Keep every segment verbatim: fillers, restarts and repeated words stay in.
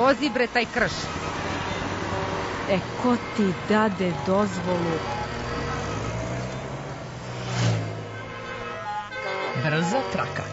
vozi bre taj krš. E, ko ti dade dozvolu? Brza traka.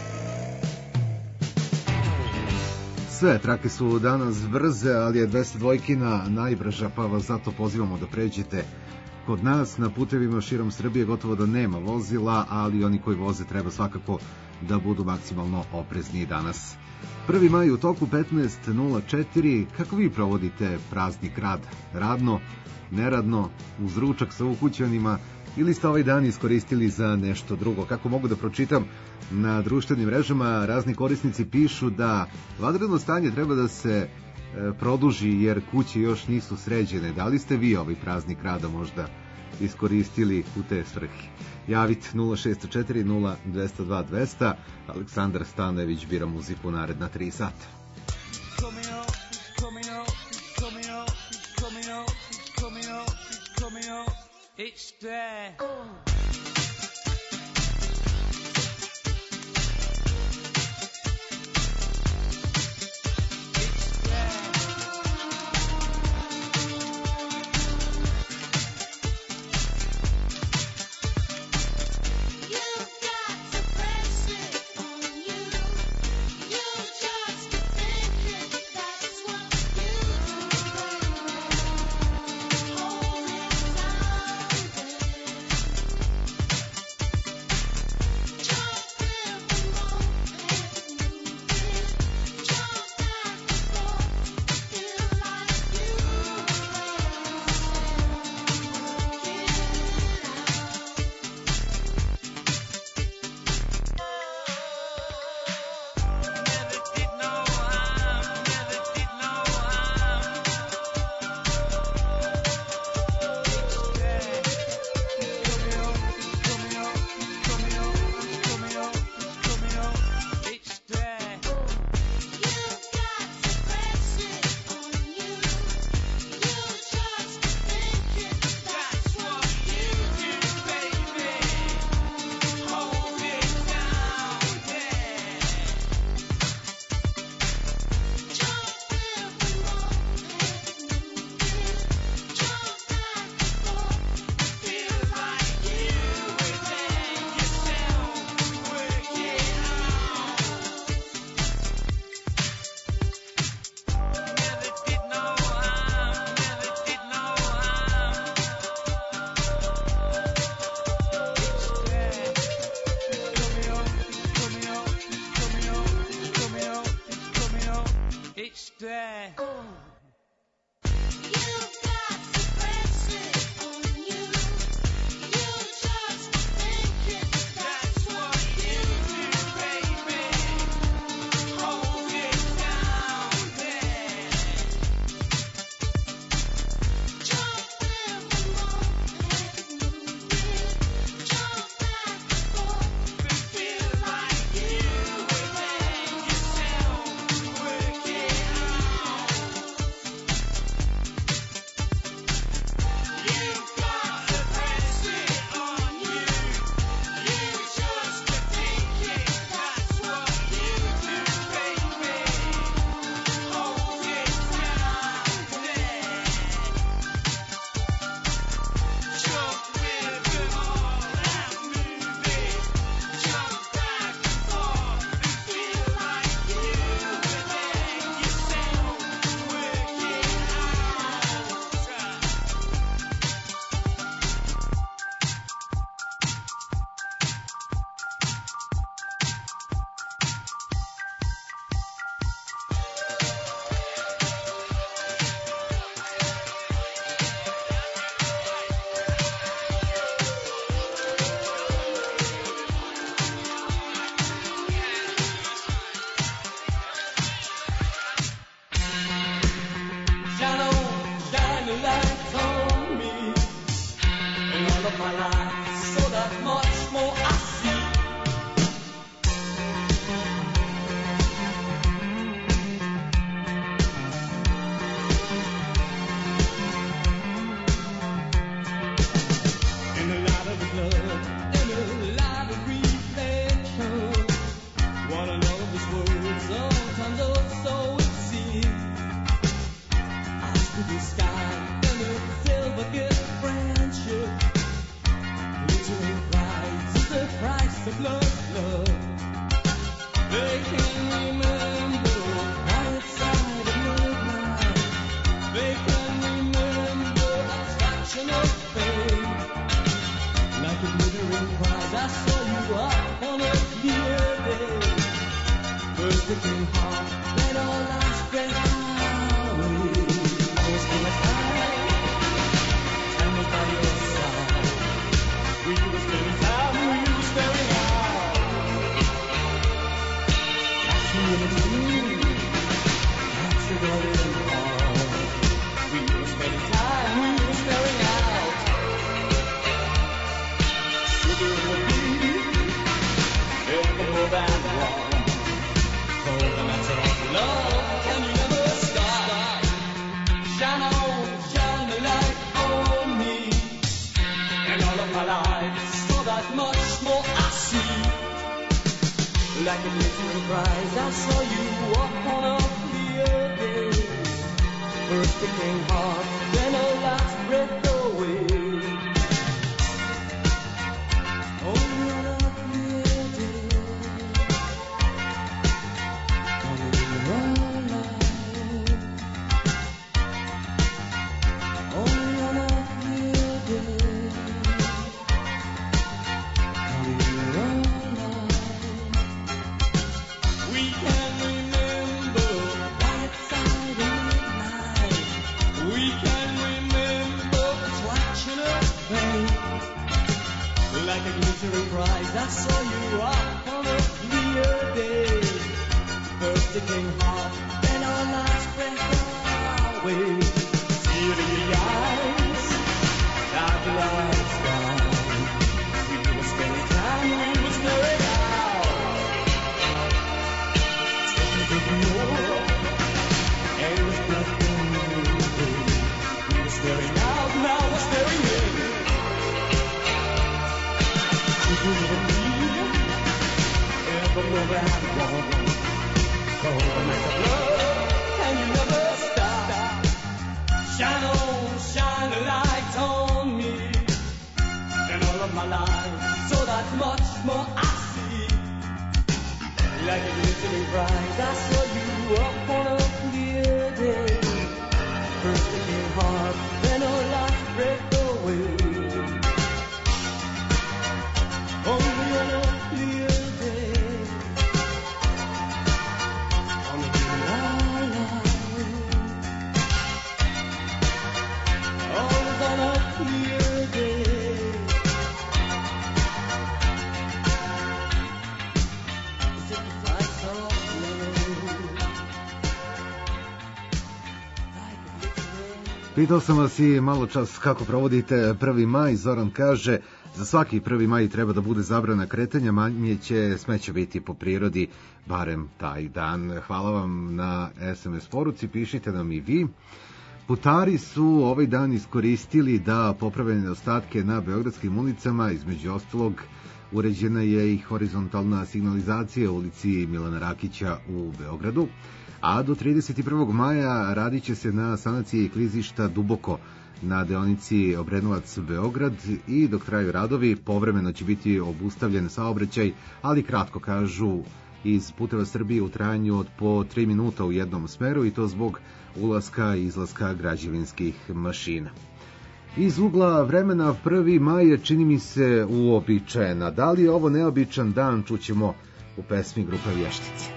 Sve trake su danas brze, ali je dvesta dvojkina najbrža, pa vas zato pozivamo da pređete kod nas. Na putevima širom Srbije gotovo da nema vozila, ali oni koji voze treba svakako da budu maksimalno oprezni danas. prvi maj u toku petnaest nula četiri. Kako vi provodite praznik rad? Radno, neradno, uz ručak sa ukućanima ili ste ovaj dan iskoristili za nešto drugo? Kako mogu da pročitam na društvenim mrežama, razni korisnici pišu da vanredno stanje treba da se e, produži jer kuće još nisu sređene. Da li ste vi ovaj praznik rada možda iskoristili u te svrhe? Javite nula šest četiri nula dva zero dva dva zero zero. Aleksandar Stanojević bira muziku naredna tri sata. It's there. price of love, love. They can remember outside of midnight. They can remember a fraction of fame. Like a glittering prize, I saw you up on a clear day. First it came hard, then all last breath away. I was full of time, time was by your side. We were spending time, we were staring out. That's me in a dream, that's a golden heart. We were spending time, we were staring out. Sugar will be ever more than wrong. Oh, the matter of love, can you never stop? Shine on, shine the light on me. And all of my life, so that much more I see. Like a little prize, I saw you walk on a clear day. First it came hard, then a last breath away. Only on a clear day. Only one life. Only on a clear day. Only one life. We can remember right side of midnight. We can remember a fraction of fame. Like a glittering prize, I saw you up on a clear day. First it came hard, then our last breath away. See it in the eyes, like the lights gone. We were spending time, we were staring out. Taking more, and it was nothing new. We were staring out, now we're staring in. You couldn't believe ever more than wrong. Oh, the night of love, and you never stop. Shine on, shine a light on me. And all of my life, so that much more I see. Like a glittering prize, I saw you up on a clear day. First it came hard, then our last breath away. Only on a clear day. Only one life. Always on a clear day. Is it the price of love? Like a glittering. Pitao sam vas i malo čas kako provodite prvi maj. Zoran kaže, za svaki prvi maj treba da bude zabrana kretanja, manje će smeća biti po prirodi, barem taj dan. Hvala vam na es em es poruci, pišite nam i vi. Putari su ovaj dan iskoristili da poprave nedostatke na beogradskim ulicama, između ostalog uređena je i horizontalna signalizacija u ulici Milana Rakića u Beogradu, a do trideset prvog maja radit će se na sanaciji klizišta Duboko na deonici Obrenovac-Beograd i dok traju radovi povremeno će biti obustavljen saobraćaj, ali kratko, kažu iz Puteva Srbije, u trajanju od po tri minuta u jednom smeru, i to zbog ulaska i izlaska građevinskih mašina. Iz ugla vremena prvi maj je, čini mi se, uobičajena. Da li je ovo neobičan dan, čućemo u pesmi grupe Vještice.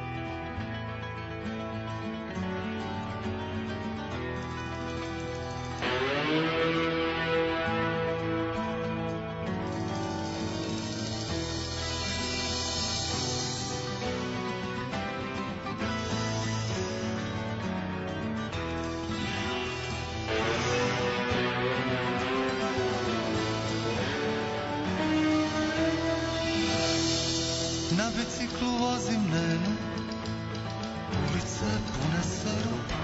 Na biciklu vozim nenu, ulice pune se rupa.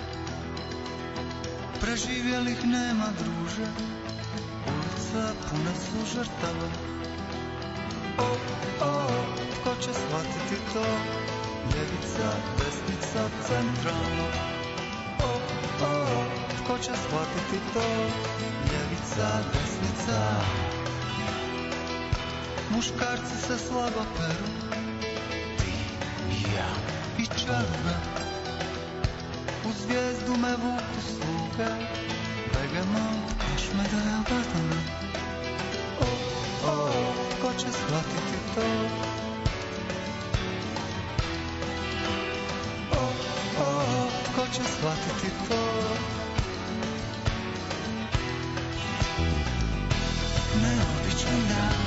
Preživjelih nema, druže, ulice pune su žrtava. O, o, tko će shvatiti to? Ljevica, desnica, centralno. O, o, tko će shvatiti to? Ljevica, desnica. Muškarci se slabo peru, ti i ja i čaruga. U zvijezdu me vuku sluge, begemot, kaš me da ja gadam. O, o, tko će shvatiti to? O, o, tko će shvatiti to? Neobičan dan,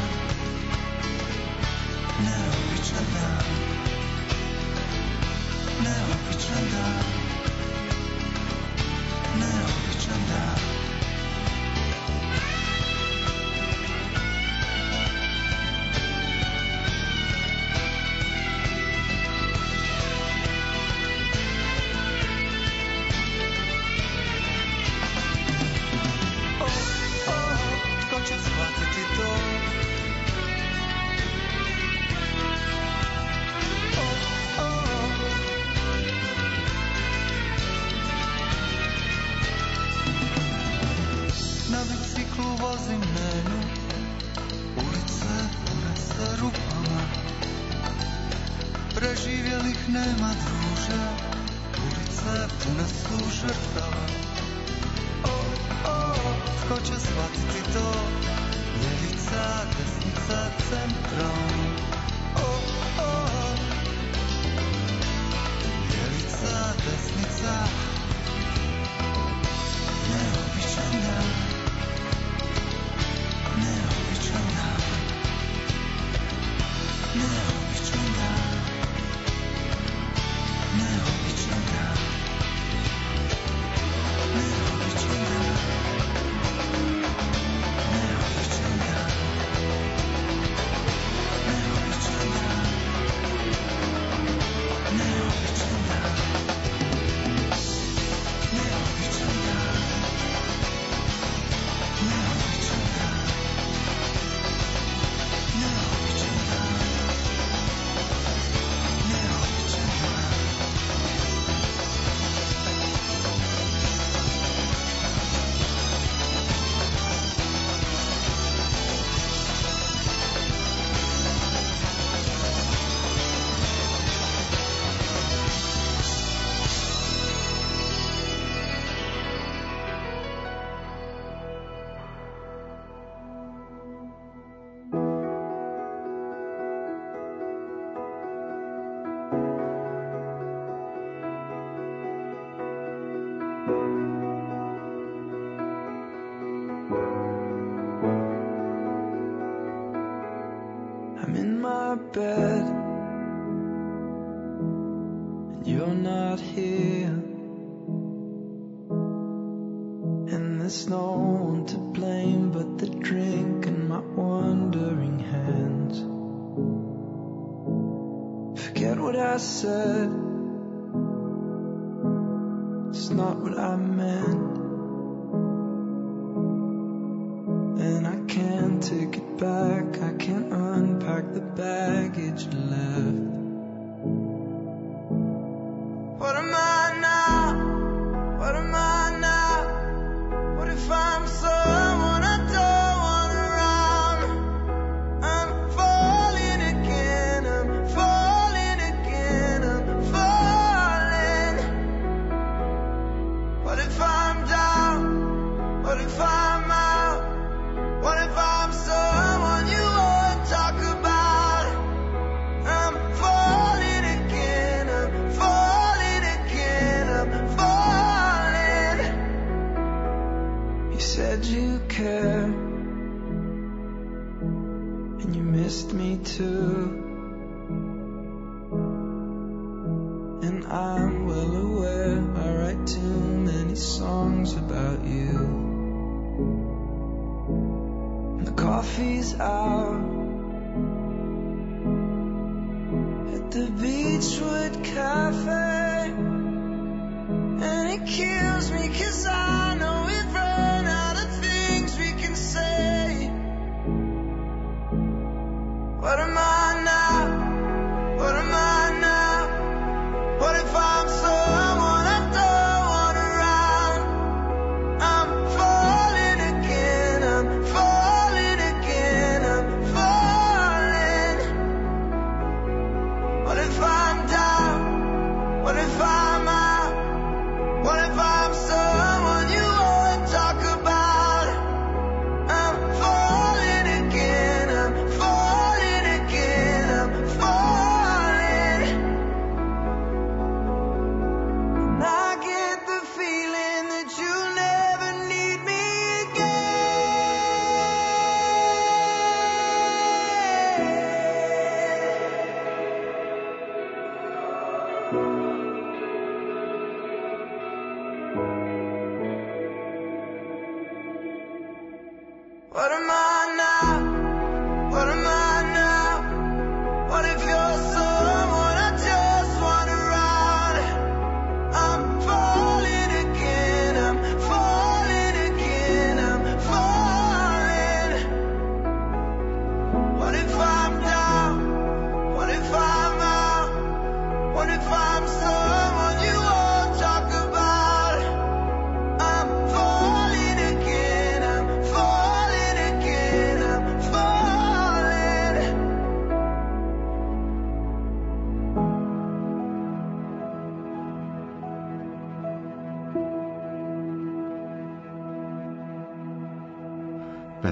neobičan dan, neobičan dan, neobičan dan. Preživjelih nema druže, ulice pune su žrtava. O, o, tko će shvatiti to? Ljevica, desnica, centrom. O, o, ljevica, desnica. Neobičan dan, neobičan dan, neobičan dan. Neobičan dan, neobičan dan, neobičan dan, neobičan dan, neobičan dan, neobičan dan, neobičan dan, neobičan dan, neobičan dan. I'm in my bed and you're not here, and there's no one to blame but the drink and my wandering hands. Forget what I said, it's not what I meant, and I can't take it back, I can't unpack the baggage left. What am I now? What am I now? What if I'm someone I don't want around? I'm falling again, I'm falling again, I'm falling. What if I'm down? What if I'm out? What if I'm someone you won't talk about? I'm falling again, I'm falling again, I'm falling. You said you care, and you missed me too, and I'm well aware I write too many songs about you. The coffee's out at the Beachwood Cafe, and it kills me 'cause I know we've run out of things we can say. What am I now? What am I now? What if I'm someone I don't want around? I'm falling again, I'm falling again, I'm falling.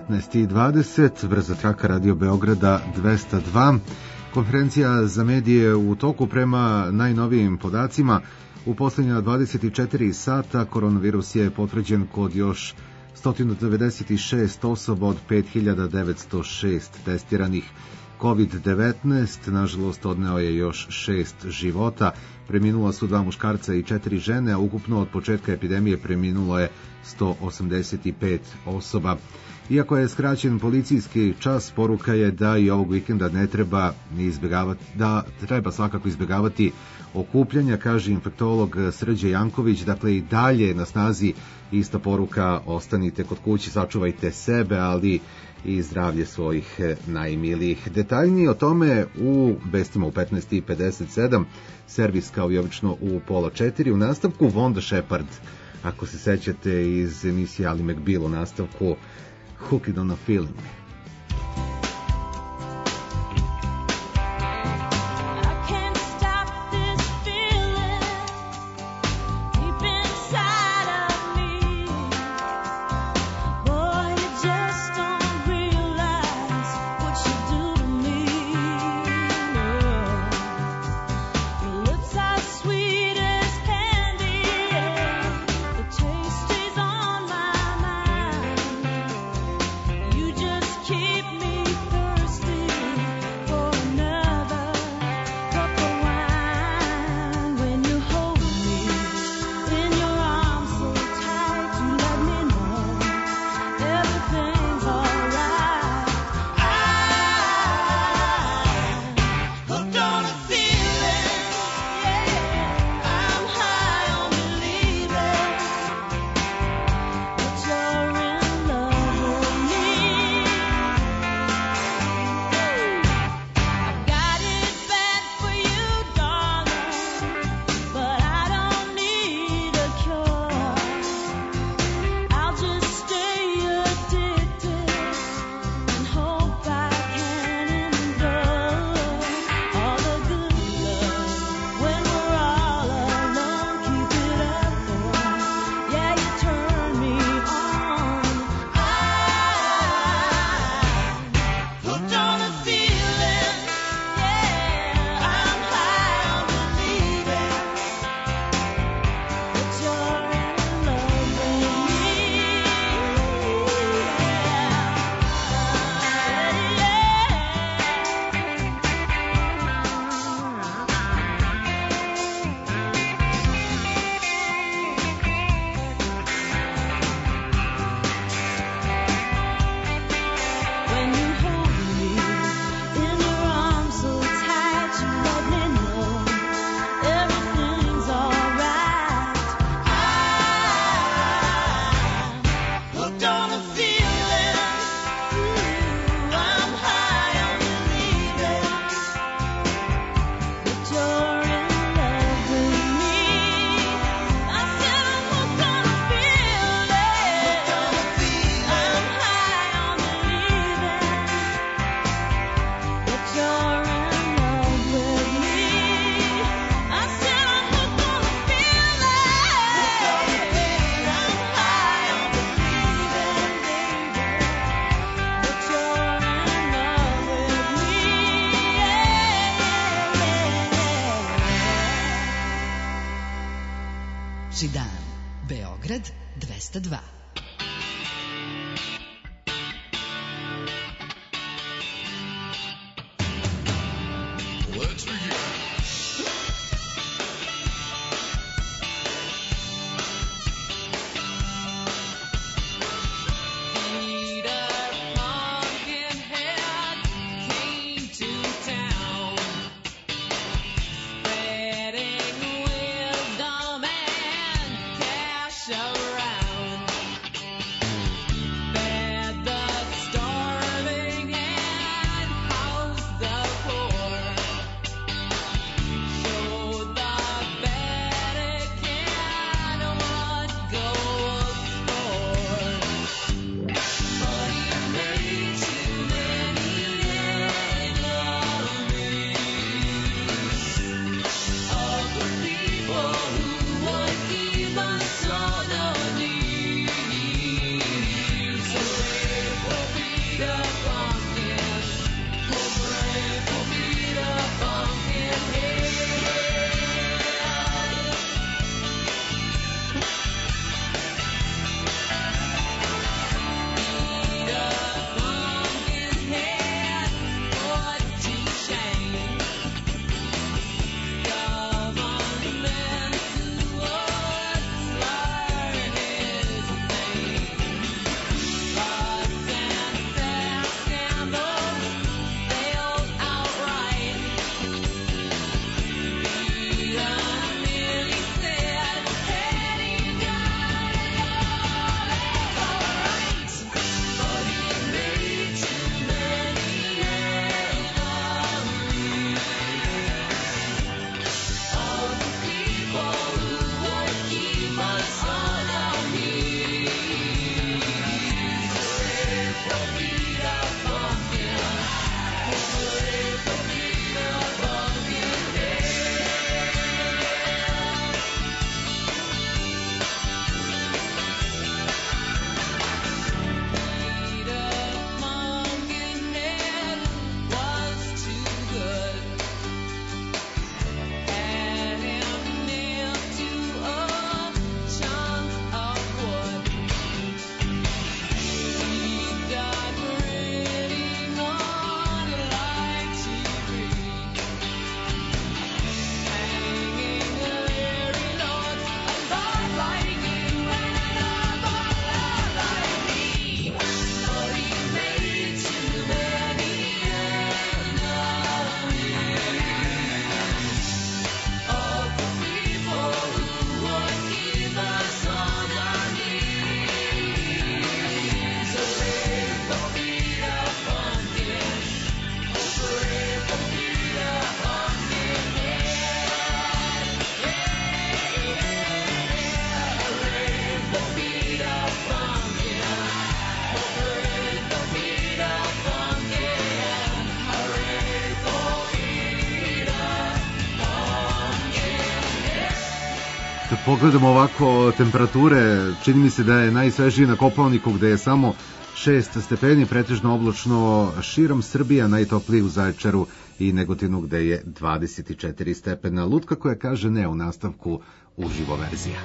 devetnaest i dvadeset, brza traka Radio Beograda dvesta dva. Konferencija za medije u toku. Prema najnovijim podacima, u posljednja dvadeset četiri sata koronavirus je potvrđen kod još sto devedeset šest osoba od pet hiljada devetsto šest testiranih. kovid devetnaest, nažalost, odneo je još šest života. Preminula su dva muškarca i četiri žene, a ukupno od početka epidemije preminulo je sto osamdeset pet osoba. Iako je skraćen policijski čas, poruka je da i ovog vikenda ne treba ni izbjegavati, da treba svakako izbjegavati okupljanja, kaže infektolog Srđe Janković. Dakle, i dalje na snazi ista poruka: ostanite kod kuće, sačuvajte sebe, ali i zdravlje svojih najmilijih. Detaljnije o tome u vestima u petnaest i pedeset sedam, servis kao i obično u pola četiri. U nastavku Wanda Shepard, ako se sećate iz emisije Ali McBeal, u nastavku Hooked on a Feeling. Židan, Beograd dvesta dva. Around Kad pogledamo ovako temperature, čini mi se da je najsvežije na Kopaoniku gde je samo šest stepeni, pretežno oblačno širom Srbija, najtopliji u Zaječaru i Negotinu gde je dvadeset četiri stepena. Lutka koja kaže ne u nastavku uživo verzija.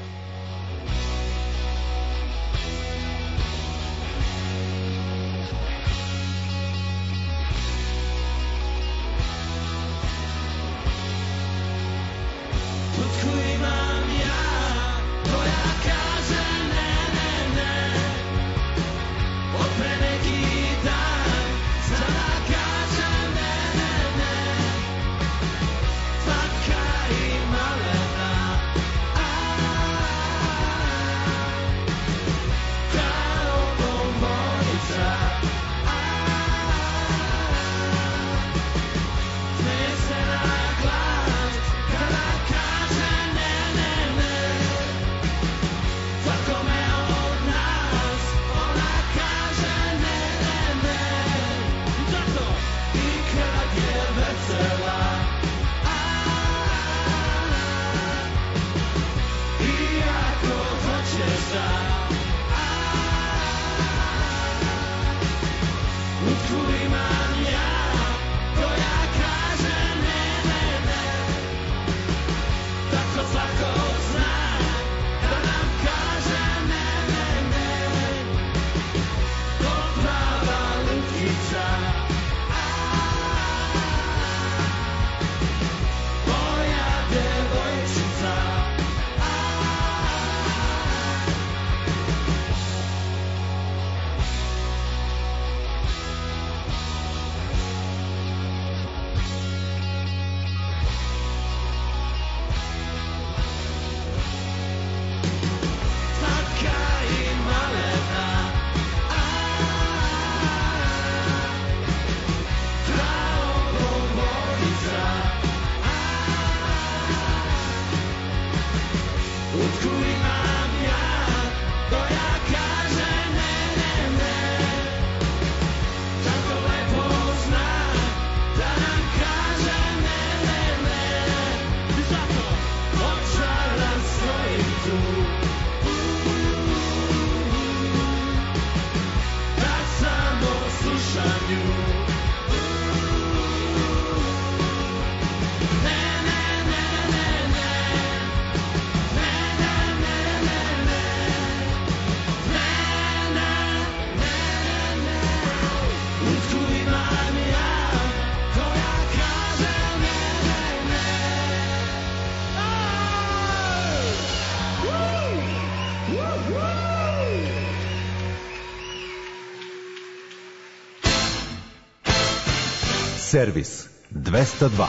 Servis dvesta dva.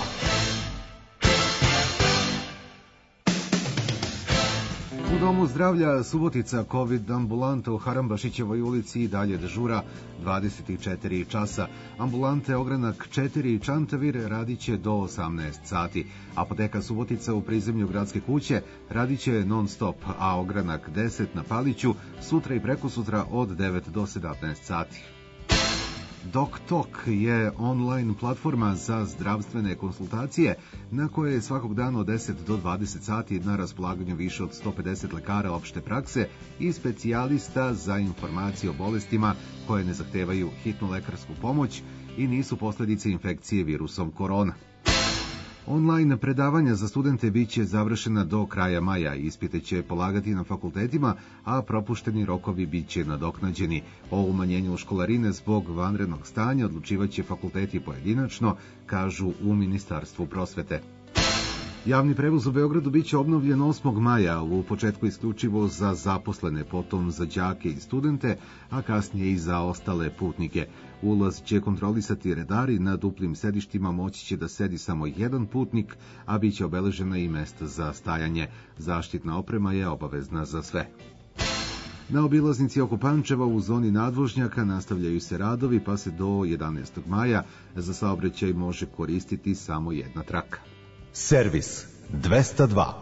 U Domu zdravlja Subotica COVID ambulanta u Harambašićevoj ulici i dalje dežura dvadeset četiri časa. Ambulante Ogranak četiri i Čantavir radiće do osamnaest sati. Apoteka Subotica u prizemlju Gradske kuće radiće non stop, a Ogranak deset na Paliću sutra i prekosutra od devet do sedamnaest sati. DocTalk je online platforma za zdravstvene konsultacije na koje je svakog dana od deset do dvadeset sati na raspolaganju više od sto pedeset lekara opšte prakse i specijalista za informacije o bolestima koje ne zahtevaju hitnu lekarsku pomoć i nisu posledice infekcije virusom korona. Online predavanja za studente biće završena do kraja maja. Ispite će polagati na fakultetima, a propušteni rokovi biće nadoknađeni. O umanjenju školarine zbog vanrednog stanja odlučivaće fakulteti pojedinačno, kažu u Ministarstvu prosvete. Javni prevoz u Beogradu biće obnovljen osmog maja, u početku isključivo za zaposlene, potom za đake i studente, a kasnije i za ostale putnike. Ulaz će kontrolisati redari, na duplim sedištima moći će da sedi samo jedan putnik, a biće obeležena i mesta za stajanje. Zaštitna oprema je obavezna za sve. Na obilaznici oko Pančeva u zoni nadvožnjaka nastavljaju se radovi, pa se do jedanaestog maja za saobraćaj može koristiti samo jedna traka. Servis dvesta dva.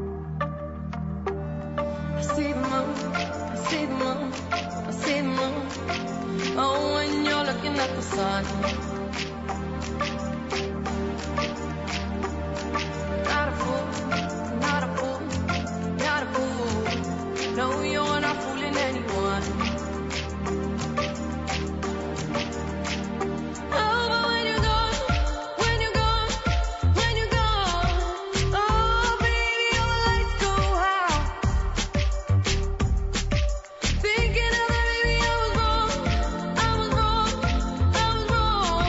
I see the moon, I see the moon, I see the moon. Oh, when you're looking at the sun. Not a fool, not a fool, not a fool. No, you're not fooling anyone. Oh, but when you're gone, when you're gone, when you're gone, oh, baby, all the lights go out. Thinking of that, baby, I was wrong, I was wrong, I was wrong.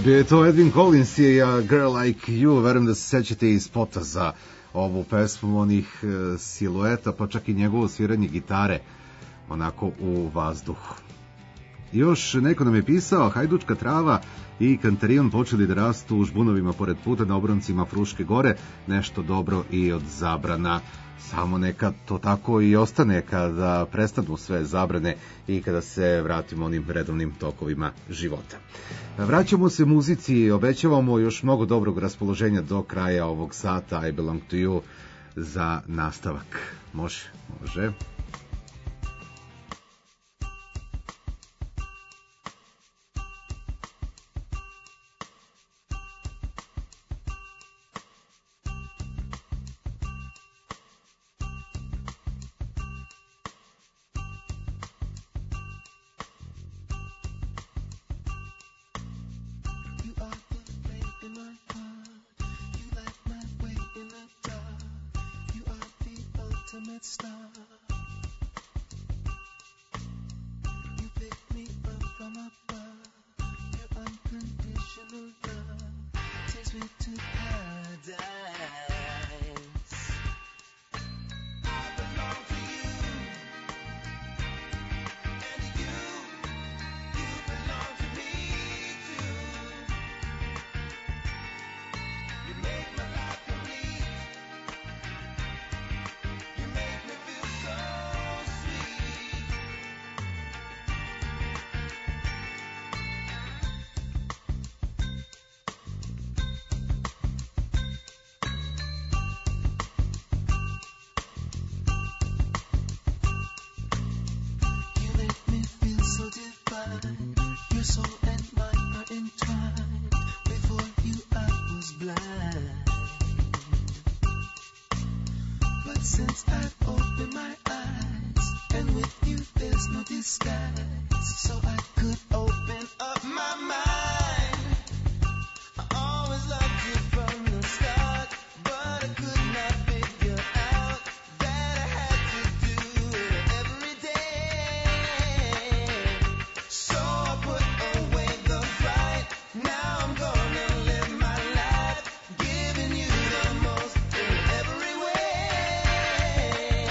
Bio je to Edwin Collins i A Girl Like You, verujem da se sećate i spota za ovu pesmu, onih e, silueta, pa čak i njegovo sviranje gitare onako u vazduhu. Još neko nam je pisao, hajdučka trava i kantarion počeli da rastu u žbunovima pored puta na obroncima Fruške gore, nešto dobro i od zabrana. Samo neka to tako i ostane kada prestanu sve zabrane i kada se vratimo onim redovnim tokovima života. Vraćamo se muzici, obećavamo još mnogo dobrog raspoloženja do kraja ovog sata I Belong to You za nastavak. Može, može. Giving you the most in every way.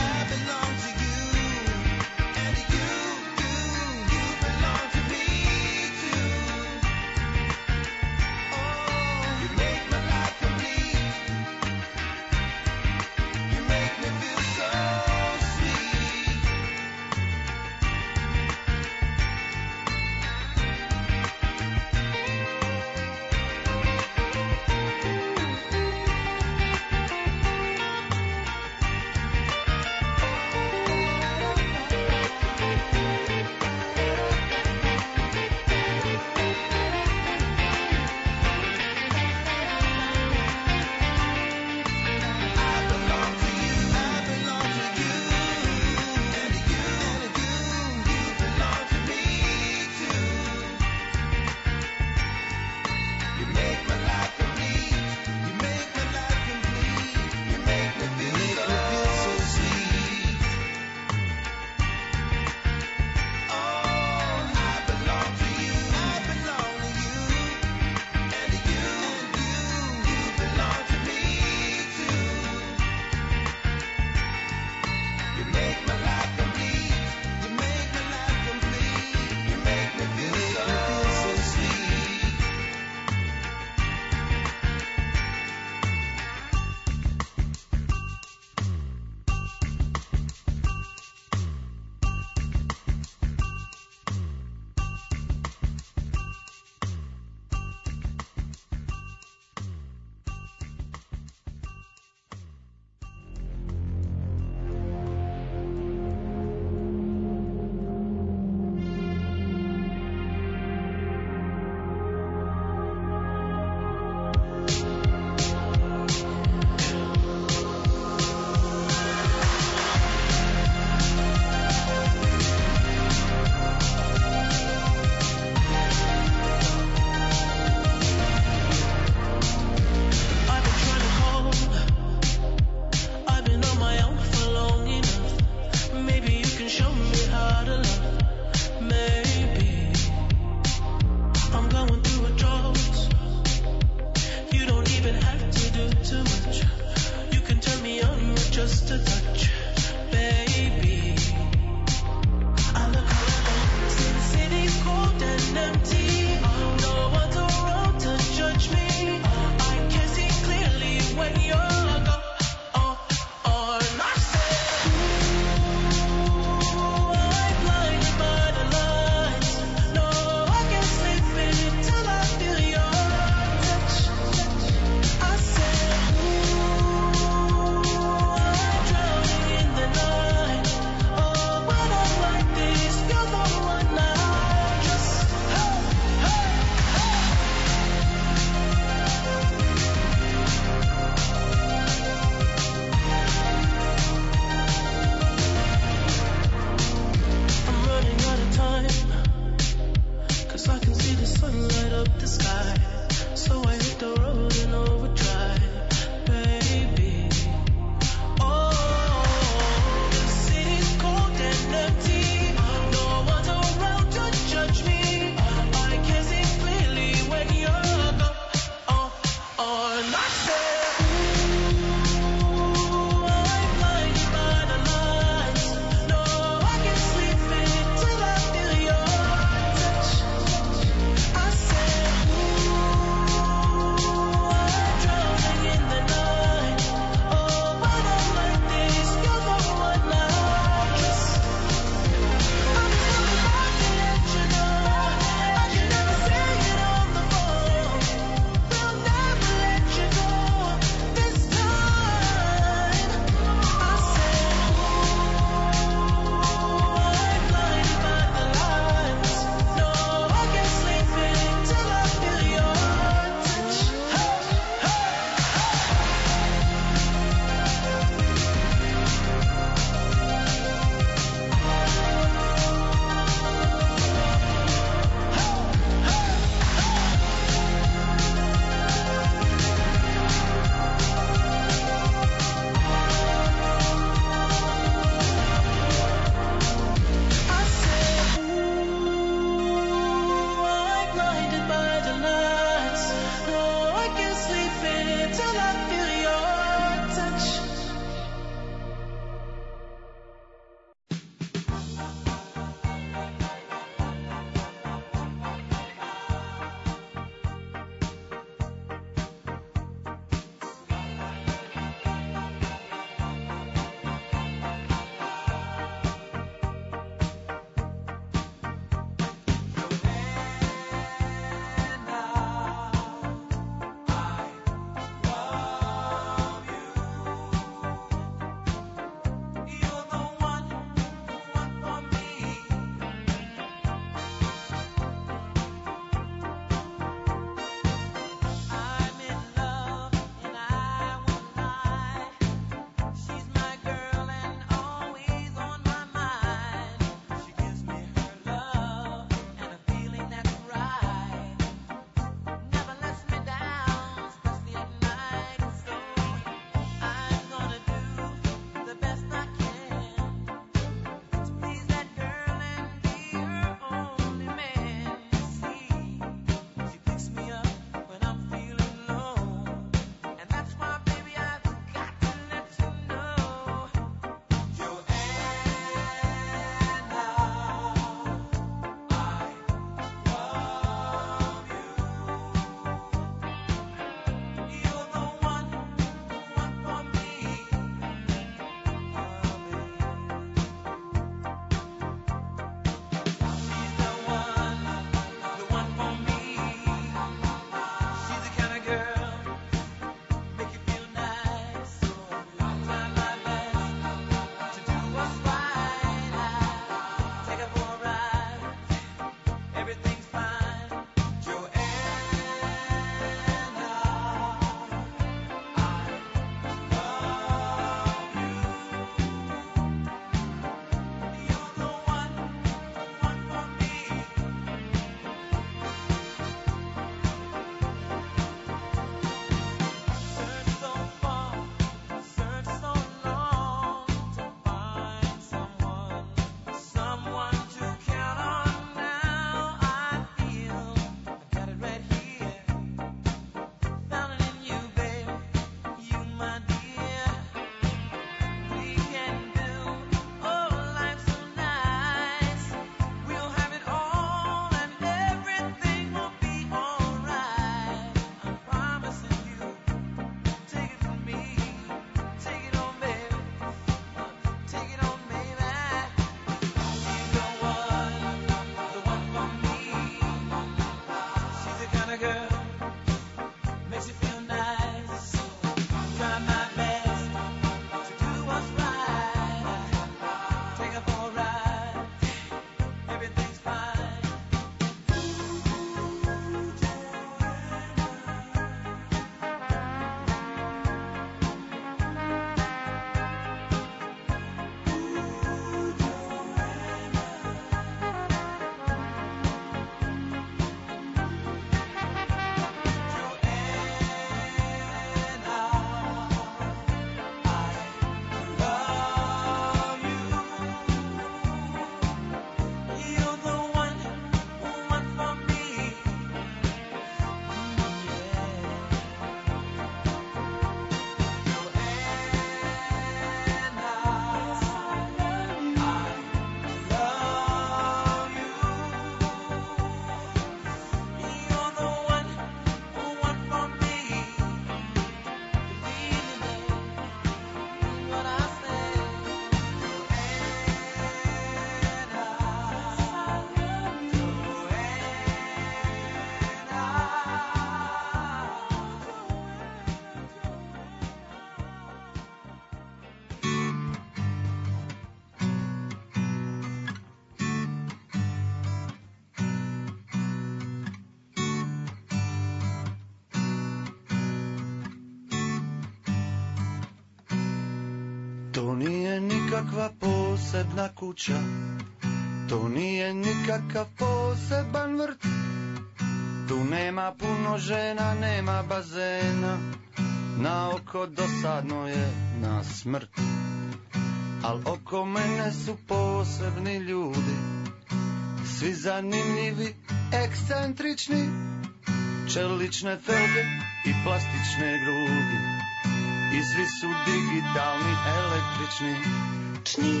nikakva posebna kuća, to nije nikakav poseban vrt. Tu nema puno žena, nema bazena, na oko dosadno je na smrt. Al oko mene su posebni ljudi, svi zanimljivi, ekscentrični, čelične felge i plastične grudi, i svi su digitalni, električni. Čni.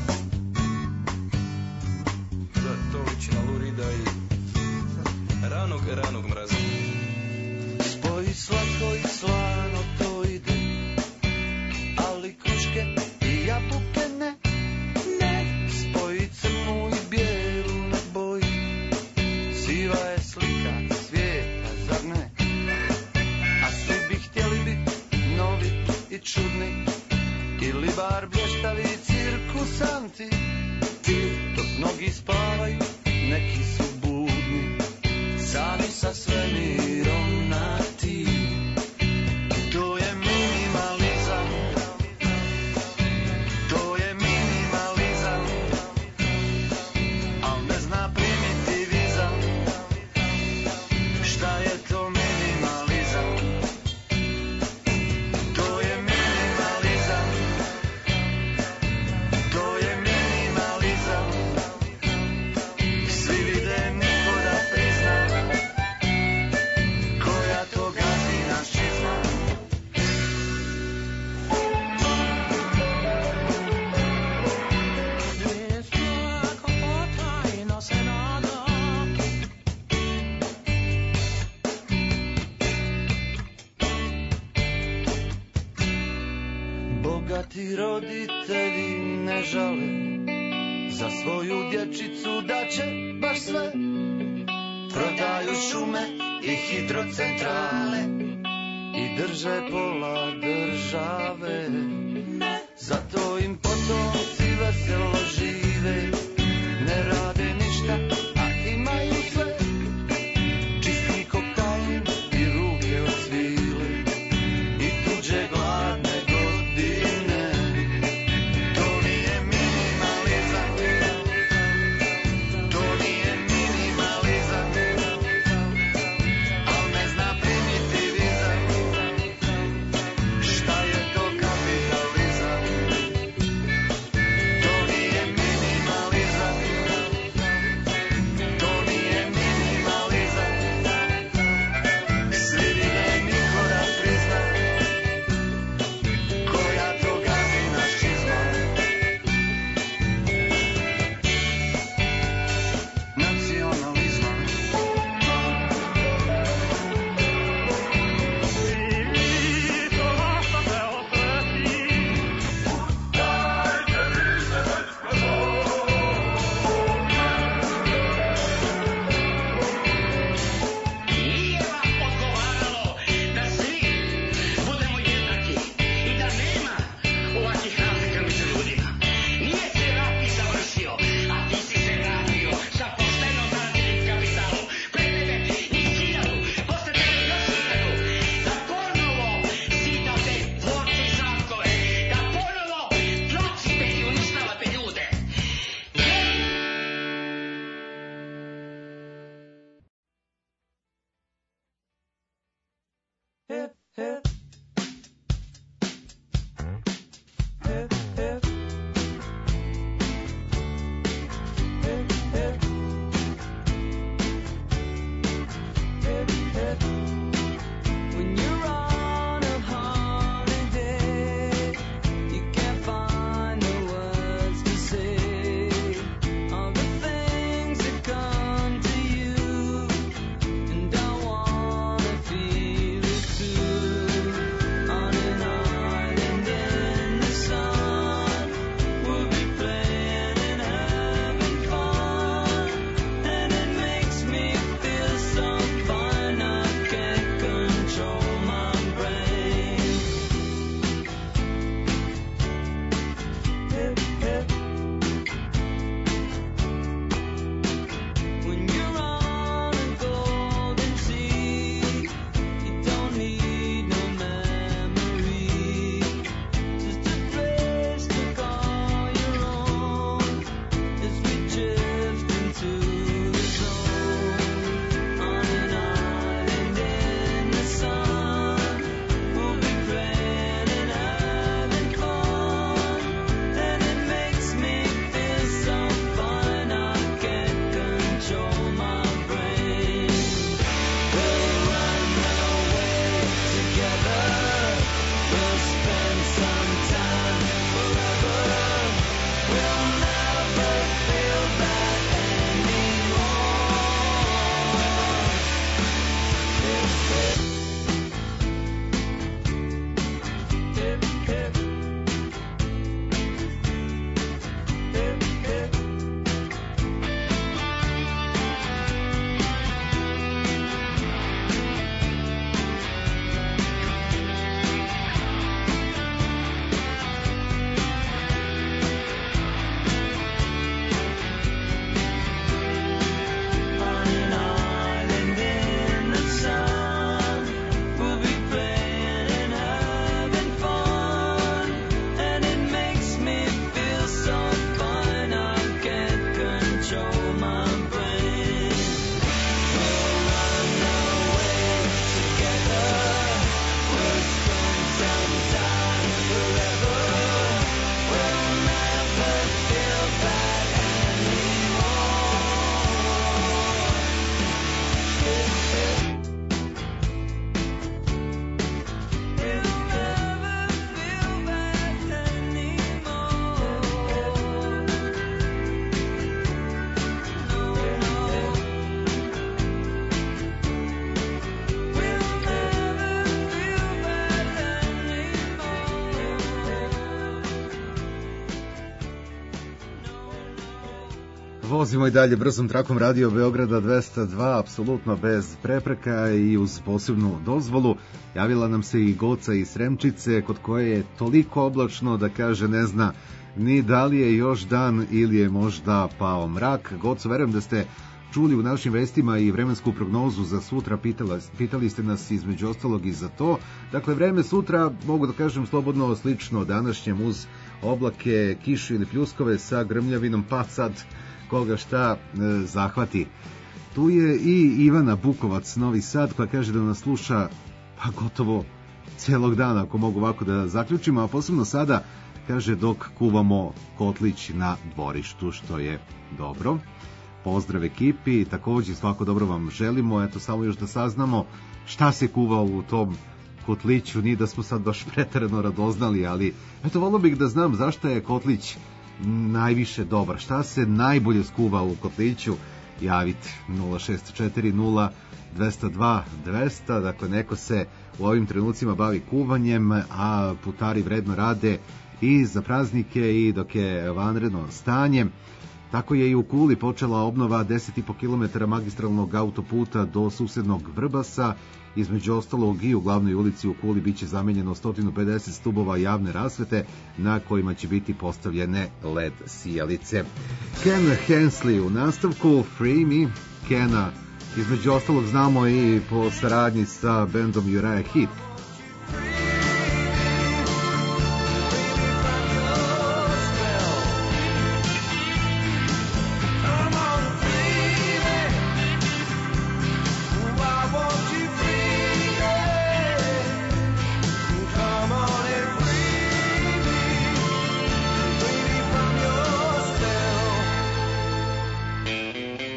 Da, to liči na Lurida i ranog, ranog mraza. Spoji slatko i slano to ide, ali kruške i jabuke ne. Ne. Spoji crnu i bijelu ne boji, siva je slika svijeta, zar ne? A svi bi htjeli biti novi i čudni, ili bar bleštavi cirkusanti. Dok mnogi spavaju, neki su budni, sami sa svemirom na ti. To je minimalizam, to je minimalizam, al ne zna primitivizam. Šta je to minimalizam? To je minimalizam, to je minimalizam. Svi vide, niko da prizna, koja to gazina šizma. Bogati roditelji ne žale, za svoju dječicu da će baš sve. Prodaju šume i hidrocentrale i drže pola države. Zato im potomci veselo žive, ne rade ništa, a imaju sve. Čisti kokain i ruke od svile i tuđe gladne godine. To nije minimalizam, to nije minimalizam, al ne zna primitivizam. Šta je to kapitalizam? To nije minimalizam. Vozimo i dalje brzom trakom Radio Beograda dvesta dva, apsolutno bez prepreka i uz posebnu dozvolu. Javila nam se i Goca iz Sremčice, kod koje je toliko oblačno da kaže ne zna ni da li je još dan ili je možda pao mrak. Goco, verujem da ste čuli u našim vestima i vremensku prognozu za sutra, pitala, pitali ste nas između ostalog i za to. Dakle, vreme sutra, mogu da kažem slobodno slično današnjem, uz oblake, kišu ili pljuskove sa grmljavinom, pa sad koga šta e, zahvati. Tu je i Ivana Bukovac, Novi Sad, koja kaže da nas sluša pa gotovo celog dana, ako mogu ovako da zaključimo, a posebno sada, kaže, dok kuvamo kotlić na dvorištu, što je dobro. Pozdrav ekipi, takođe svako dobro vam želimo, eto samo još da saznamo šta se kuva u tom kotliću, ni da smo sad baš preterano radoznali, ali eto, volio bih da znam zašto je kotlić najviše dobar, šta se najbolje skuva u kotliću. Javite nula šest četiri nula dvesta dva dvesta, dakle neko se u ovim trenucima bavi kuvanjem, a putari vredno rade i za praznike i dok je vanredno stanje. Tako je i u Kuli počela obnova deset i po kilometara magistralnog autoputa do susednog Vrbasa. Između ostalog i u glavnoj ulici u Kuli biće zamenjeno sto pedeset stubova javne rasvete na kojima će biti postavljene L E D sijalice. Ken Hensley u nastavku, Free Me. Kena između ostalog znamo i po saradnji sa bendom Uriah Heep.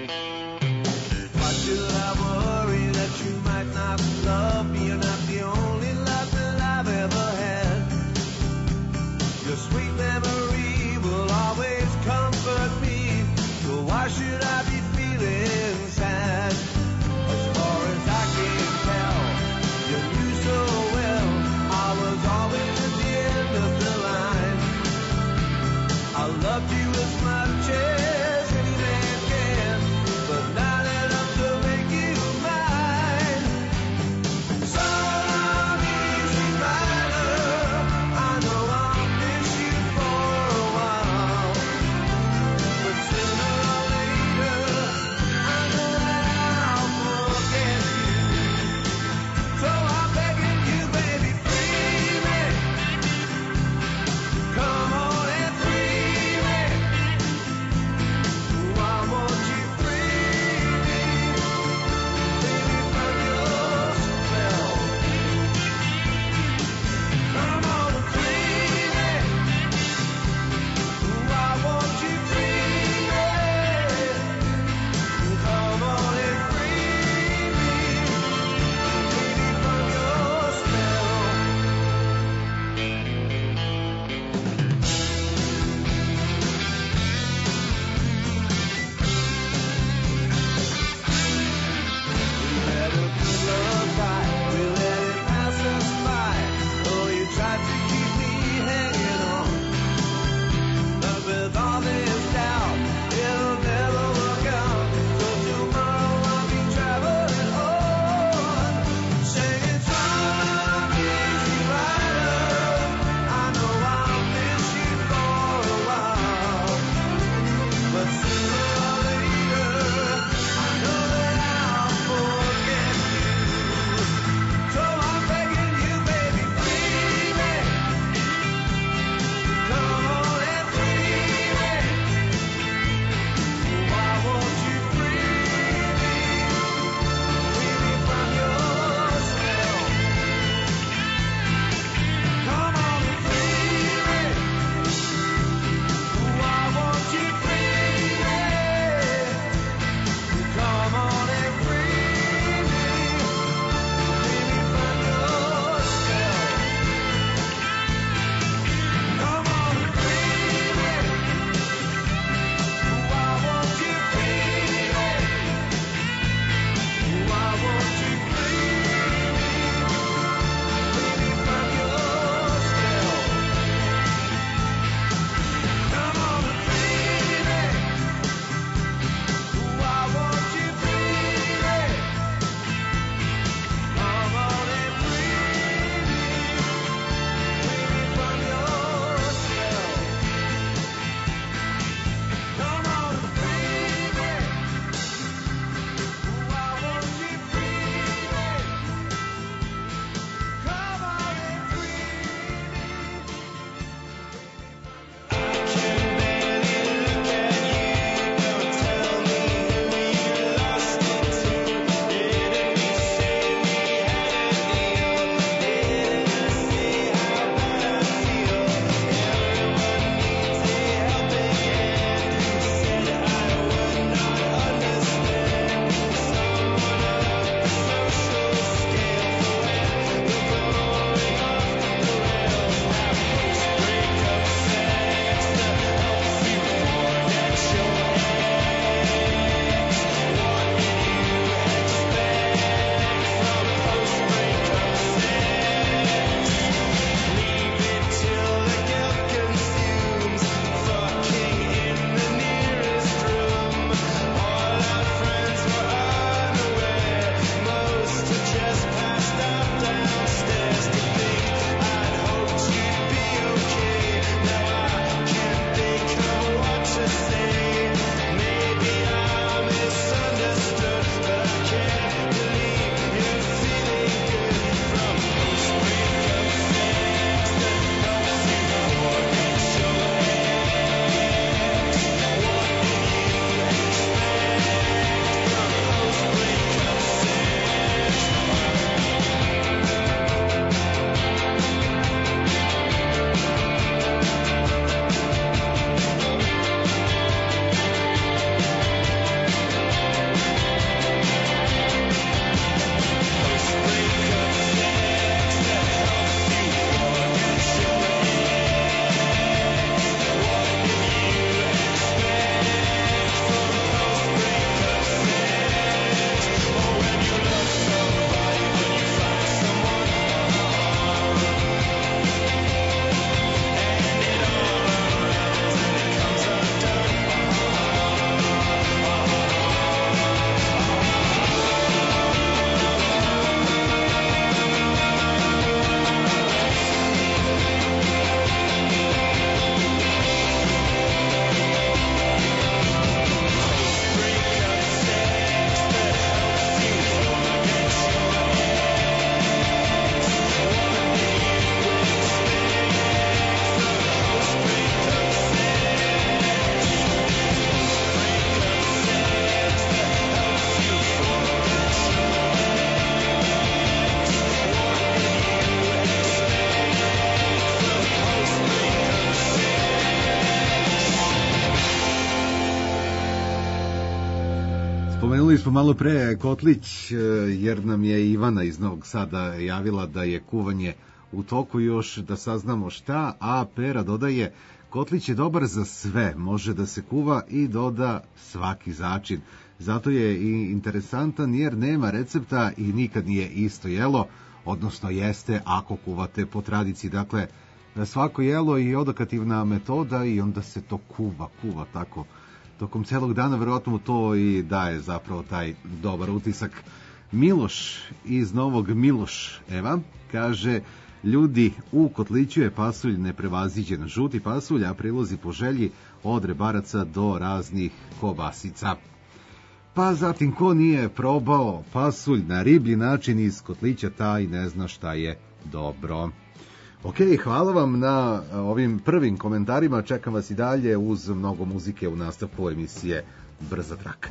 Why should I worry that you might not love me? You're not the only Spomenuli smo malo pre Kotlić, e, jer nam je Ivana iz Novog Sada javila da je kuvanje u toku, još da saznamo šta, a Pera dodaje: Kotlić je dobar za sve, može da se kuva i doda svaki začin. Zato je i interesantan jer nema recepta i nikad nije isto jelo, odnosno jeste ako kuvate po tradiciji. Dakle, svako jelo je odokativna metoda i onda se to kuva, kuva tako tokom celog dana, verovatno mu to i daje zapravo taj dobar utisak. Miloš iz Novog Miloš, Eva, kaže: ljudi, u Kotliću je pasulj neprevaziđen, žuti pasulj, a prilozi po želji od rebaraca do raznih kobasica. Pa zatim, ko nije probao pasulj na riblji način iz Kotlića, taj ne zna šta je dobro. Ok, hvala vam na ovim prvim komentarima, čekam vas i dalje uz mnogo muzike u nastavku emisije Brza traka.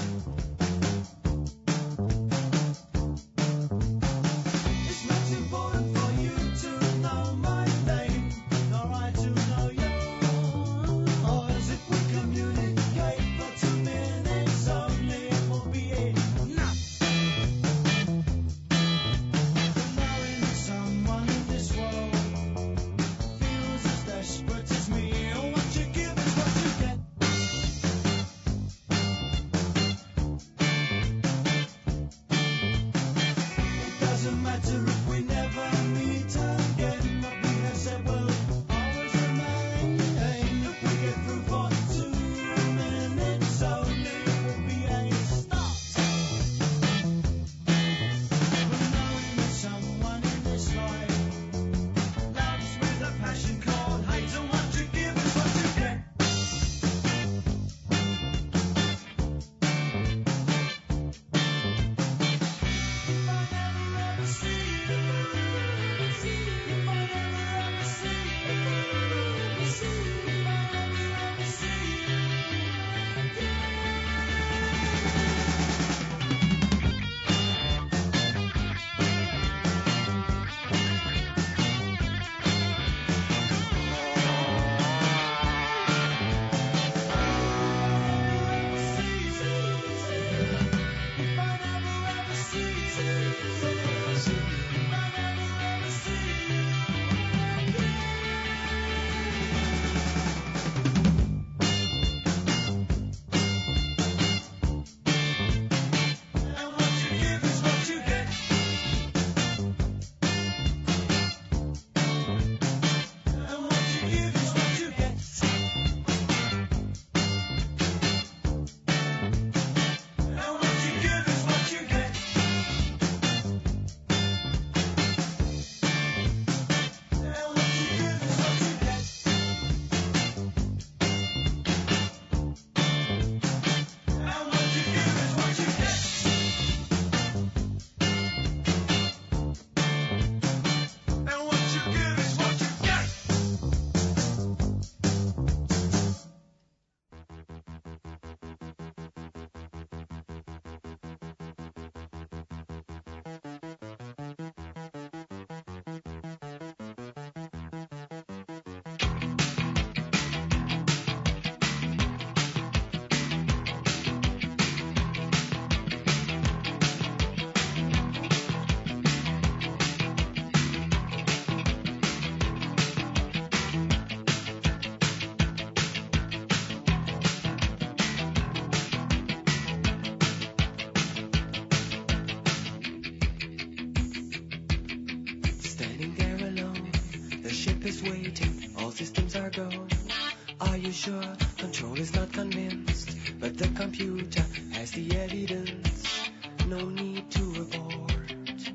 is waiting, all systems are go. Are you sure? Control is not convinced, but the computer has the evidence. No need to abort.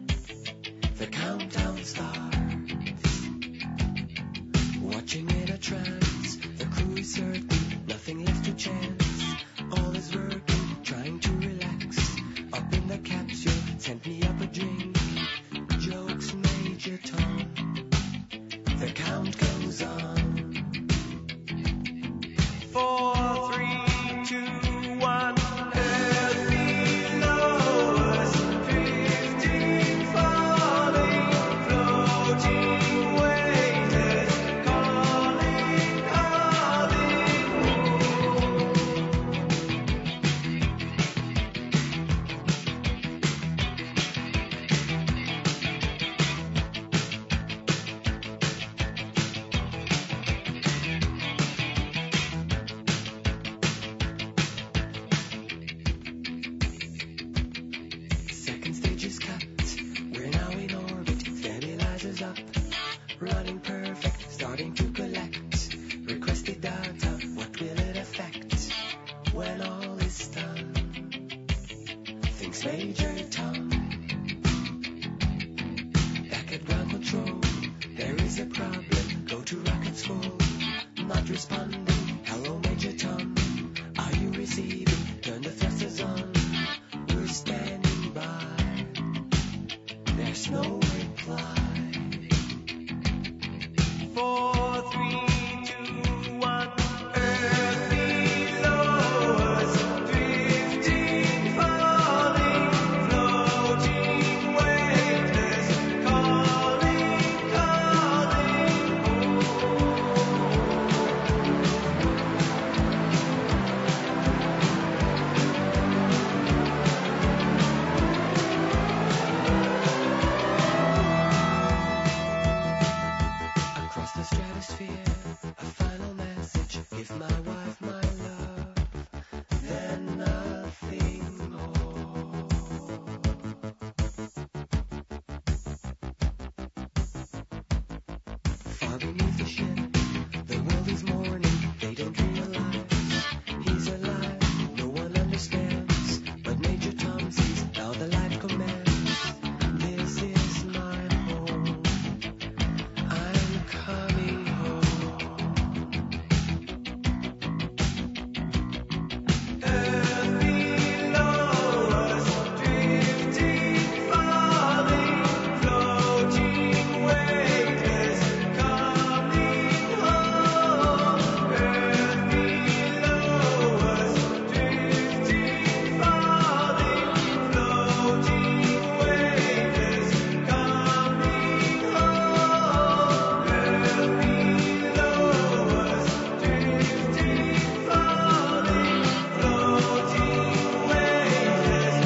The countdown starts. Watching in a trance, the crew is certain, nothing left to chance. All is working, trying to relax. Up in the capsule, sent me up a drink. Jokes, Major Tom. The count goes on. Four, three, two, one. Earth below us, drifting, falling, floating, weightless, calling, calling home. running perfect, starting to collect requested data. What will it affect when all is done? Thinks Major Tom. Back at ground control, there is a problem. Go to rocket school, not responding. Hello, Major Tom. Are you receiving? Turn the thrusters on. We're standing by. There's no reply. Four, three, two, one. Earth below us, drifting, falling, floating, weightless, calling, calling Across the stratosphere, a final message. Give my wife my love, then nothing more. Far beneath the ship, the world is mourning. They don't realize he's alive. No one understands, but Major Tom sees how the life commands. This is my home. I'm coming home. Earth below us, drifting, falling, floating, weightless, coming home. Earth below us, drifting, falling, floating, weightless, coming home. Earth below us, drifting, falling, floating, weightless,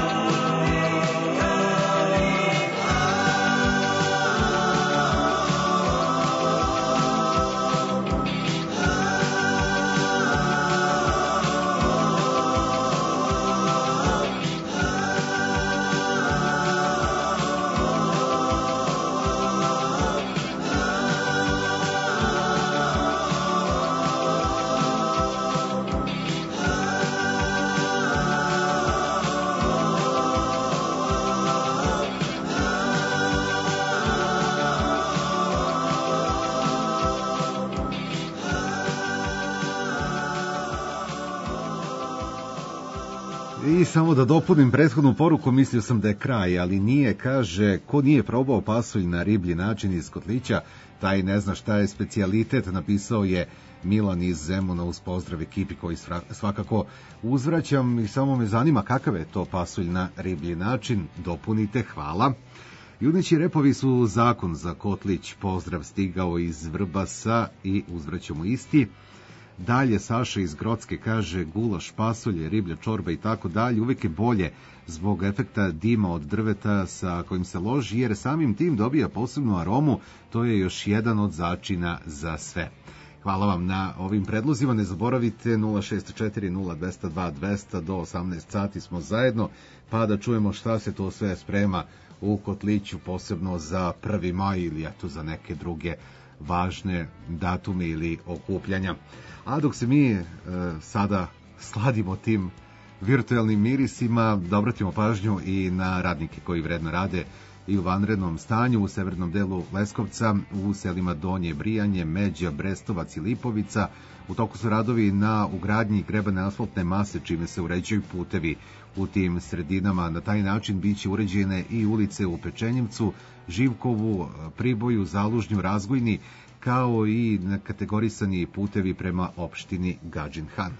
I samo da dopunim prethodnu poruku, mislio sam da je kraj, ali nije. Kaže, ko nije probao pasulj na riblji način iz kotlića, taj ne zna šta je specijalitet, napisao je Milan iz Zemuna uz pozdrav ekipi koji svakako uzvraćam i samo me zanima kakav je to pasulj na riblji način. Dopunite, hvala. Juneći repovi su zakon za kotlić, pozdrav stigao iz Vrbasa i uzvraćamo isti. Dalje Saša iz Grocke kaže gulaš, pasulje, riblja čorba i tako dalje, uvek je bolje zbog efekta dima od drveta sa kojim se loži, jer samim tim dobija posebnu aromu, to je još jedan od začina za sve. Hvala vam na ovim predlozima, ne zaboravite nula šest četiri nula dva zero dva dva zero zero do osamnaest sati smo zajedno, pa da čujemo šta se to sve sprema u kotliću, posebno za prvi maj ili eto za neke druge važne datume ili okupljanja. A dok se mi e, sada sladimo tim virtualnim mirisima, da obratimo pažnju i na radnike koji vredno rade i u vanrednom stanju u severnom delu Leskovca, u selima Donje Brijanje, Međa, Brestovac i Lipovica. U toku su radovi na ugradnji grebane asfaltne mase, čime se uređuju putevi u tim sredinama. Na taj način biće uređene i ulice u Pečenjevcu, Živkovu, Priboju, Zalužnju, Razgojni, kao i kategorisani putevi prema opštini Gadžin Han.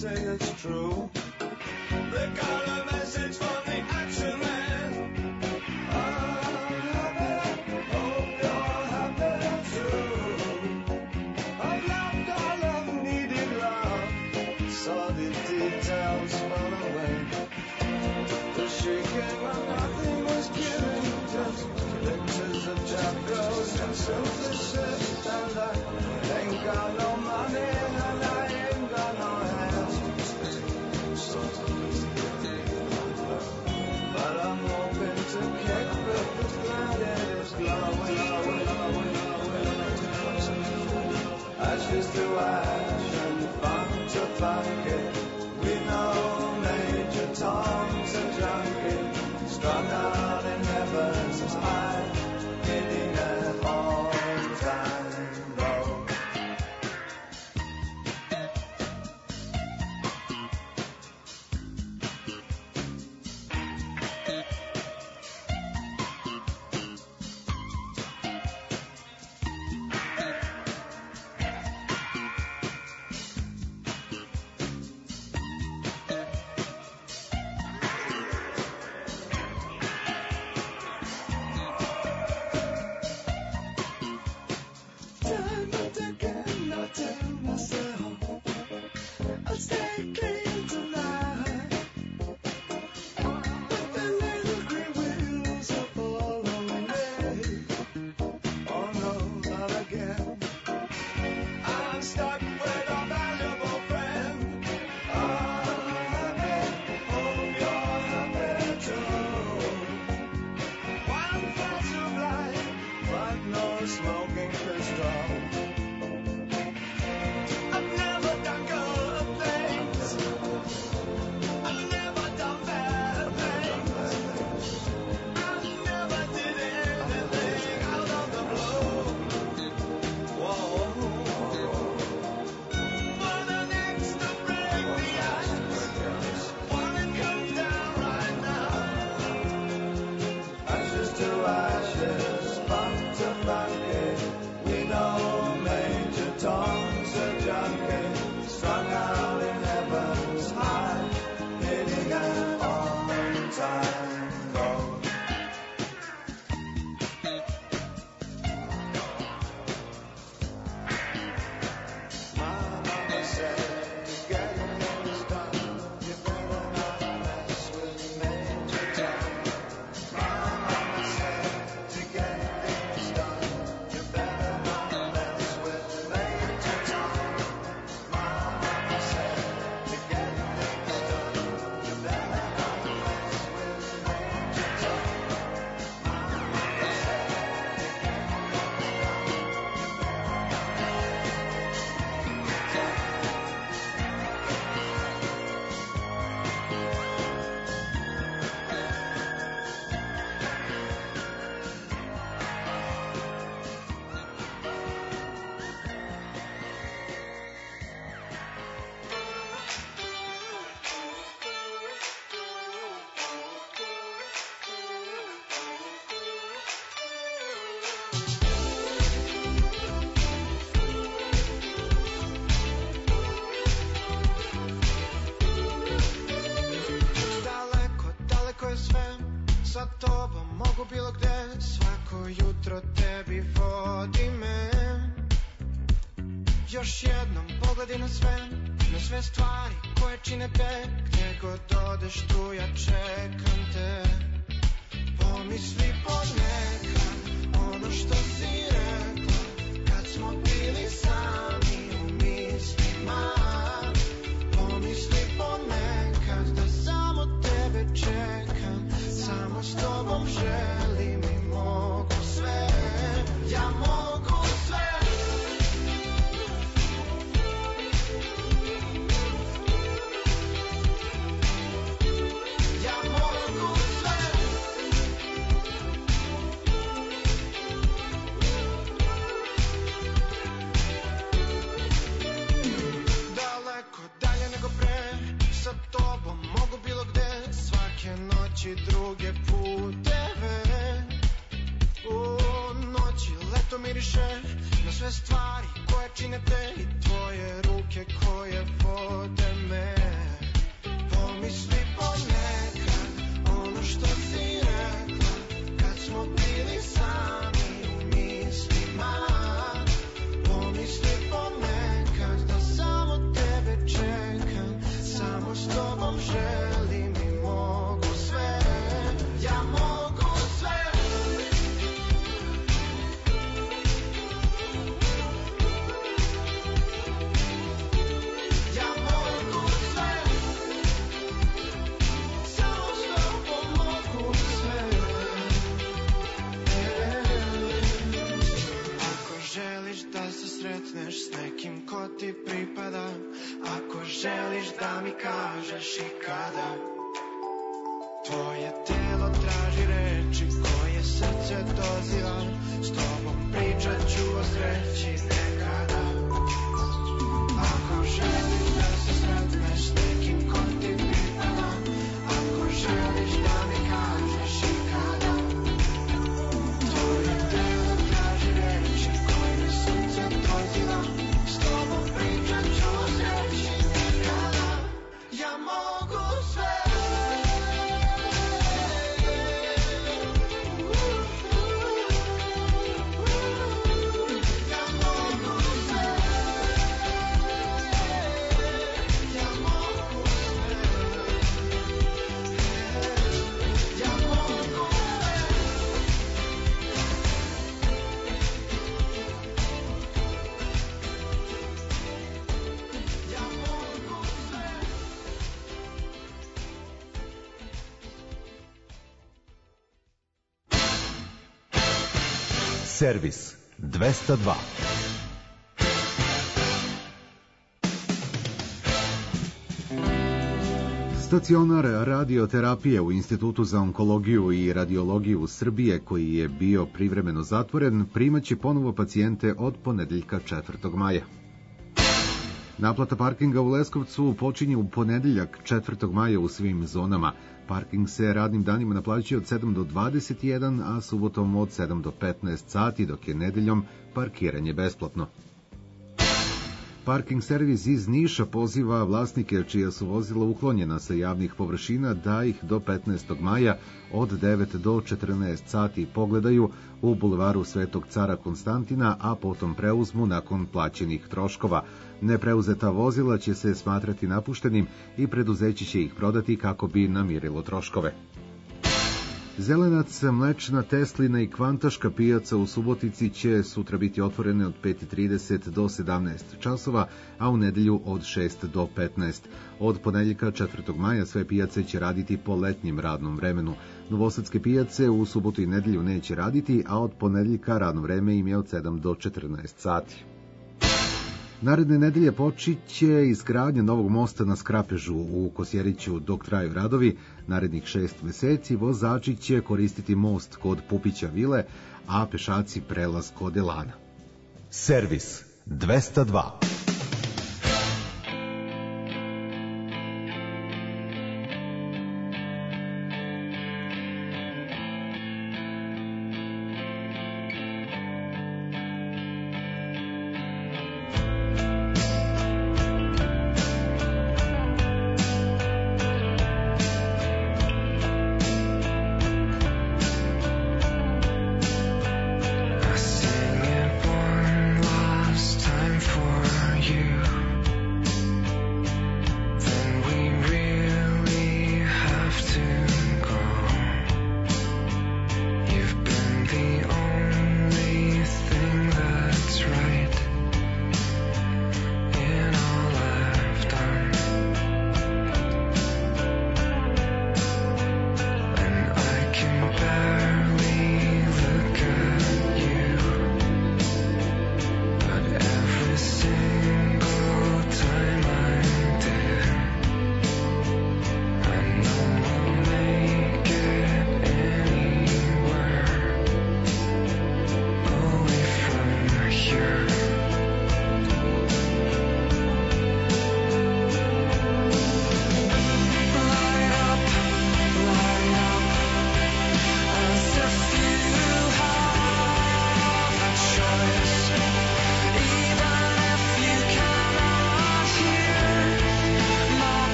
say it's true. They got a message from the action man. I'm happy, hope you're happy too. I've loved all I've needed love, saw the details fall away. The shaking of nothing was given, just pictures of chap girls and silver shirts. And I ain't got no money and I ain't got no hands, but I'm hoping to kick with the planet is glowing, glowing, glowing, glowing. Ashes to ash and funk to funky. We know Major Tom's a junkie, strung out in heaven's high, hitting an all-time low. Time and again I tell myself I'll stay clean tonight, but the little green wheels are following me. Oh no, not again. I'm stuck with a valuable friend. I'm happy, hope you're happy too. One flash of light, but no smoking pistol. I've never done good things. I've never done bad things. I never did anything out of the blue. Whoa. For the next to break the ice, while it comes down right now. Ashes to ashes, funk to funky. We know Major Tom's a junkie, strung out in heaven's high, hitting an all-time low. My mama said to get things done, you better not mess with Major Tom. My mama said to get things done, you better not mess with Major Tom. My mama said to get things done, you better not mess with Major Tom. My mama said daleko, daleko je sve, sa tobom mogu bilo gde, svako jutro tebi vodi me. Još jednom pogledi na sve, na sve stvari koje čine te, gdje god odeš tu ja čekam te. Pomisli ponekad ono što si rekla, kad smo bili sami u mislima. Pomisli ponekad da samo tebe čekam, samo s tobom želim i mogu sve. Ja mogu sve. Ja mogu sve. Daleko dalje nego pre, sa tobom mogu bilo gde, svake noći druge puteve. U noći leto miriše na sve stvari koje čine te i tvoje ruke koje vode me. Pomisli ponekad ono što si rekla kad smo bili sami u mislima. Pomisli ponekad da samo tebe čekam, samo s tobom želim i mogu sve. Ja mogu sve. Ja mogu sve. Samo s tobom mogu sve. Ako želiš da se sretneš s nekim ko ti pripada, ako želiš da mi kažeš i kada, tvoje telo traži reči koje srce doziva, s tobom pričat ću o sreći nekada. Ako želiš da se sretneš s nekim ko ti pripada, ako želiš da mi kažeš i kada, tvoje telo traži reči koje srce doziva, s tobom pričat ću o sreći nekada. Ja mogu sve. Ja mogu sve. Ja mogu sve. Ja mogu sve. Ja mogu sve. Servis dvesta dva. Stacionar radioterapije u Institutu za onkologiju i radiologiju Srbije, koji je bio privremeno zatvoren, primaće ponovo pacijente od ponedeljka četvrtog maja. Naplata parkinga u Leskovcu počinje u ponedeljak četvrtog maja u svim zonama. Parking se radnim danima naplaćuje od sedam do dvadeset jedan, a subotom od sedam do petnaest sati, dok je nedeljom parkiranje besplatno. Parking servis iz Niša poziva vlasnike čija su vozila uklonjena sa javnih površina da ih do petnaestog maja od devet do četrnaest sati pogledaju u bulevaru Svetog cara Konstantina, a potom preuzmu nakon plaćenih troškova. Nepreuzeta vozila će se smatrati napuštenim i preduzeće će ih prodati kako bi namirilo troškove. Zelenac, Mlečna, Teslina i Kvantaška pijaca u Subotici će sutra biti otvorene od pet i trideset do sedamnaest časova, a u nedelju od šest do petnaest. Od ponedeljka četvrtog maja sve pijace će raditi po letnjem radnom vremenu. Novosadske pijace u subotu i nedelju neće raditi, a od ponedeljka radno vreme im je od sedam do četrnaest sati. Naredne nedelje počiće izgradnja novog mosta na Skrapežu u Kosjeriću dok traju radovi. Narednih šest meseci vozači će koristiti most kod Pupića vile, a pešaci prelaz kod Elana. Servis dvesta dva. I sing it one last time for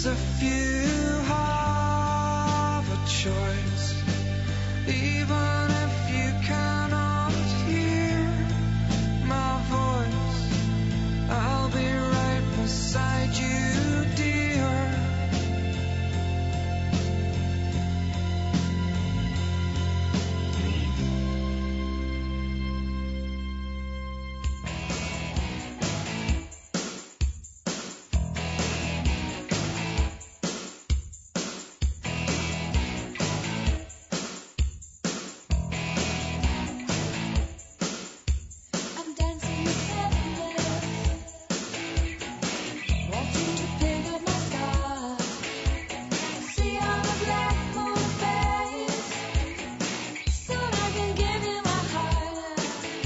if you have a choice, even if you cannot hear my voice, I'll be right beside you, dear. I'm dancing with happiness, wanting to pick up my stars. See all the black moon face, soon I can give you my heart.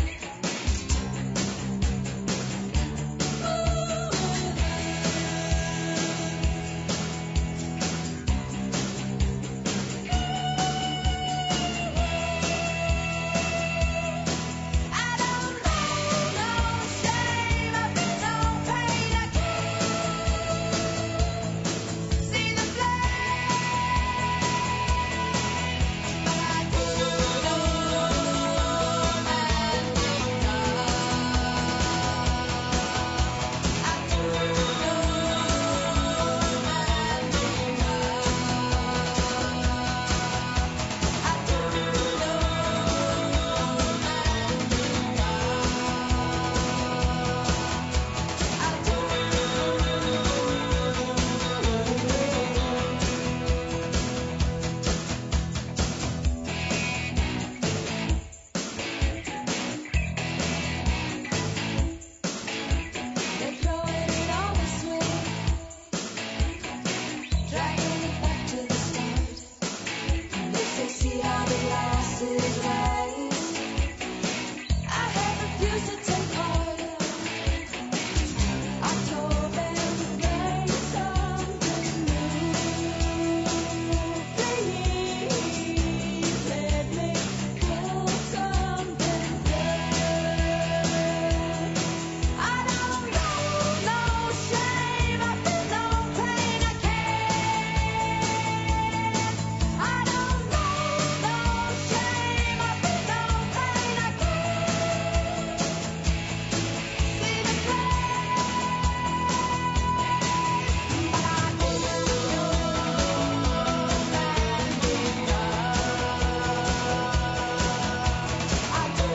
I don't know no shame, I feel no pain, I can't see the flame, but I do know romantic love. I do know romantic love. I do They're throwing it all this way, dragging it back to the start. They say, see how the glass is raised. I have refused to take part. I told them to bring something new. Please let me kill something good. I don't know no shame, I feel no pain, I can't. I don't know no shame, I feel no pain, I can't see the flame, but I do romantic love. I do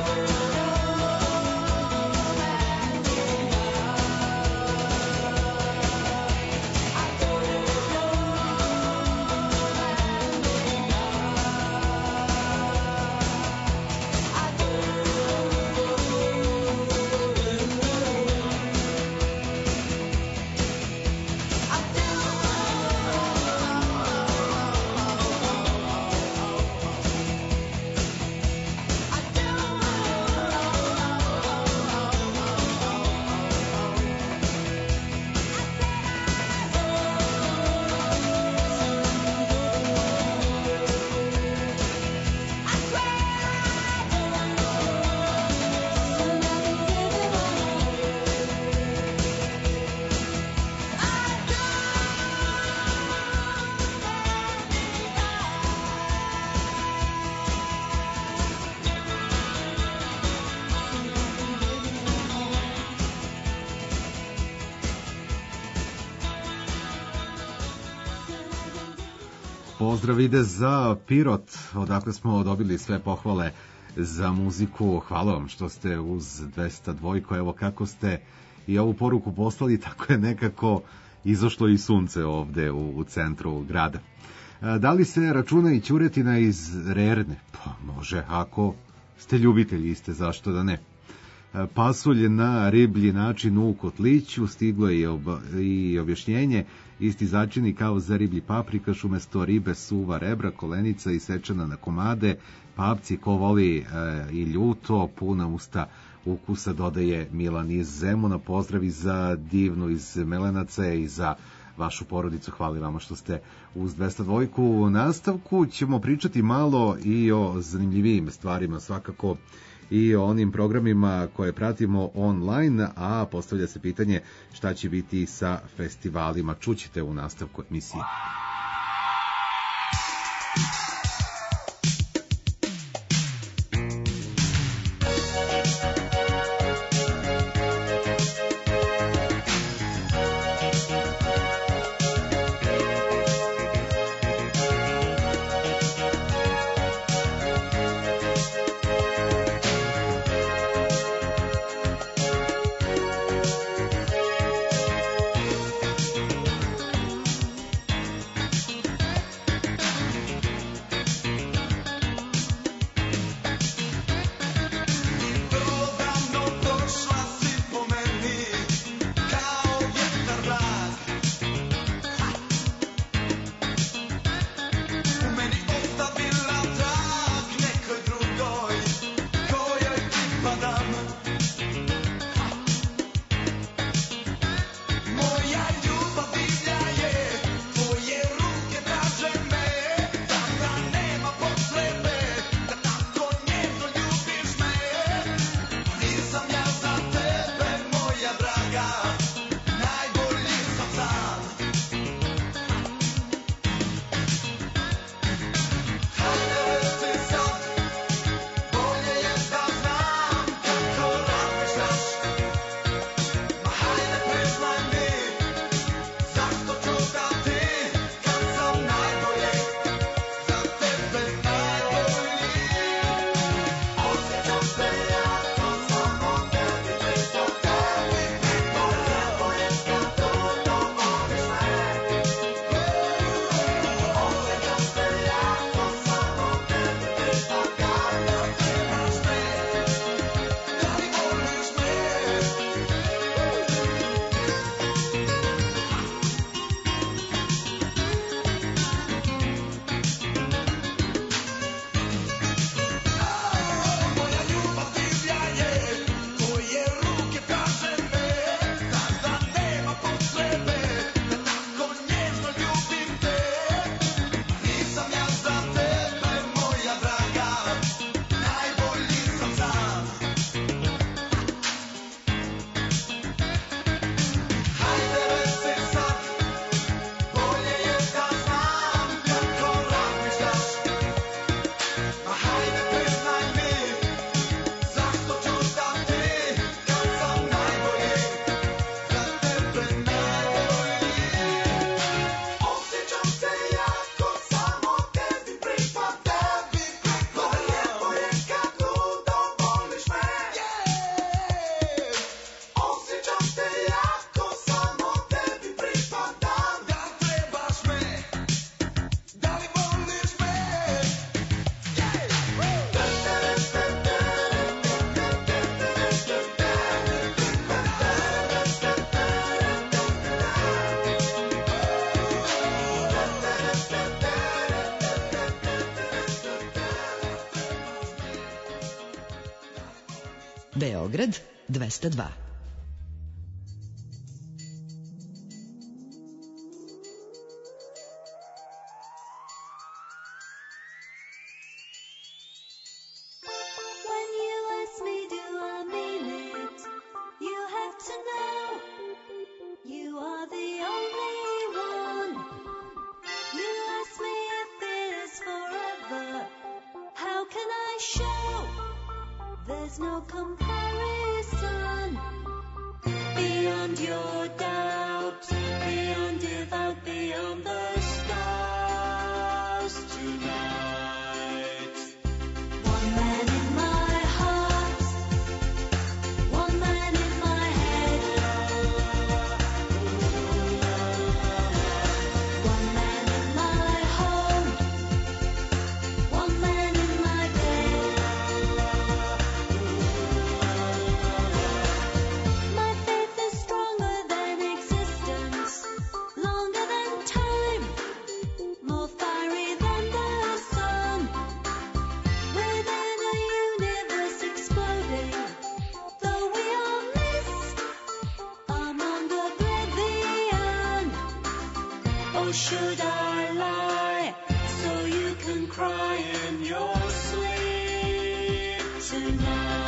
Pozdrav ide za Pirot, odakle smo dobili sve pohvale za muziku. Hvala vam što ste uz dvesta dva. Evo kako ste i ovu poruku poslali, tako je nekako izašlo i sunce ovde u, u centru grada. A, da li se računa i ćuretina iz Rerne? Pa može, ako ste ljubitelji iste, zašto da ne. A, pasulj na riblji način u kotliću, stiglo je i, oba, i objašnjenje. Isti začini kao za riblji paprikaš, umesto ribe suva rebra, kolenica isečena na komade, papci ko voli e, i ljuto, puna usta ukusa, dodaje Milan iz Zemuna. Pozdravi za Divnu iz Melenaca i za vašu porodicu. Hvala vama što ste uz dvesta dva. U nastavku ćemo pričati malo i o zanimljivijim stvarima. Svakako i o onim programima koje pratimo online, a postavlja se pitanje šta će biti sa festivalima. Čućete u nastavku emisije. Beograd dvesta dva. When you ask me, do I mean it? You have to know you are the only one. You ask me if it is forever. How can I show? There's no comparison. Beyond your doubt, beyond devout, beyond the stars tonight. One man in my heart, one man in my head. One man in my home, one man in my bed. My faith is stronger than existence, longer than time, more fiery than the sun. Within a universe exploding, though we are mist among oblivion. Oh, should I lie so you can cry in your sleep tonight?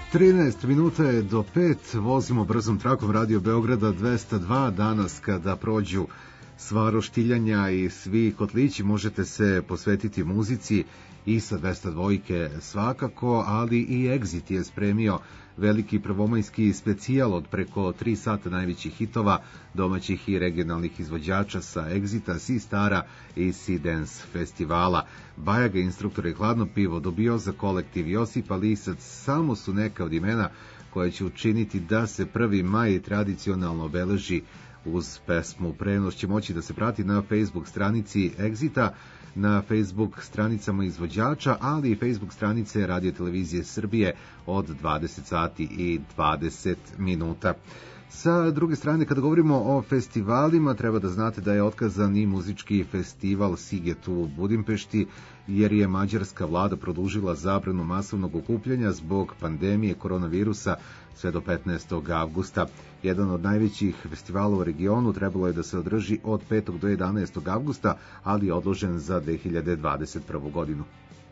trinaest minuta je do pet, vozimo brzom trakom Radio Beograda dvesta dva. Danas kada prođu sva roštiljanja i svi kotlići možete se posvetiti muzici i sa dvesta dva svakako, ali i Exit je spremio veliki prvomajski specijal od preko tri sata najvećih hitova domaćih i regionalnih izvođača sa Exita, Si Stara i Si Dance festivala. Bajaga, instruktor i Hladno pivo, dobio za kolektiv Josipa Lisac samo su neka od imena koje će učiniti da se prvi maj tradicionalno obeleži uz pesmu. Prenos će moći da se prati na Facebook stranici Exita, na Facebook stranicama izvođača, ali i Facebook stranice Radio Televizije Srbije od dvadeset sati i dvadeset minuta. Sa druge strane, kada govorimo o festivalima, treba da znate da je otkazan i muzički festival Siget u Budimpešti, jer je mađarska vlada produžila zabranu masovnog okupljanja zbog pandemije koronavirusa sve do petnaestog avgusta. Jedan od najvećih festivala u regionu trebalo je da se održi od petog do jedanaestog avgusta, ali je odložen za dve hiljade dvadeset prvu godinu.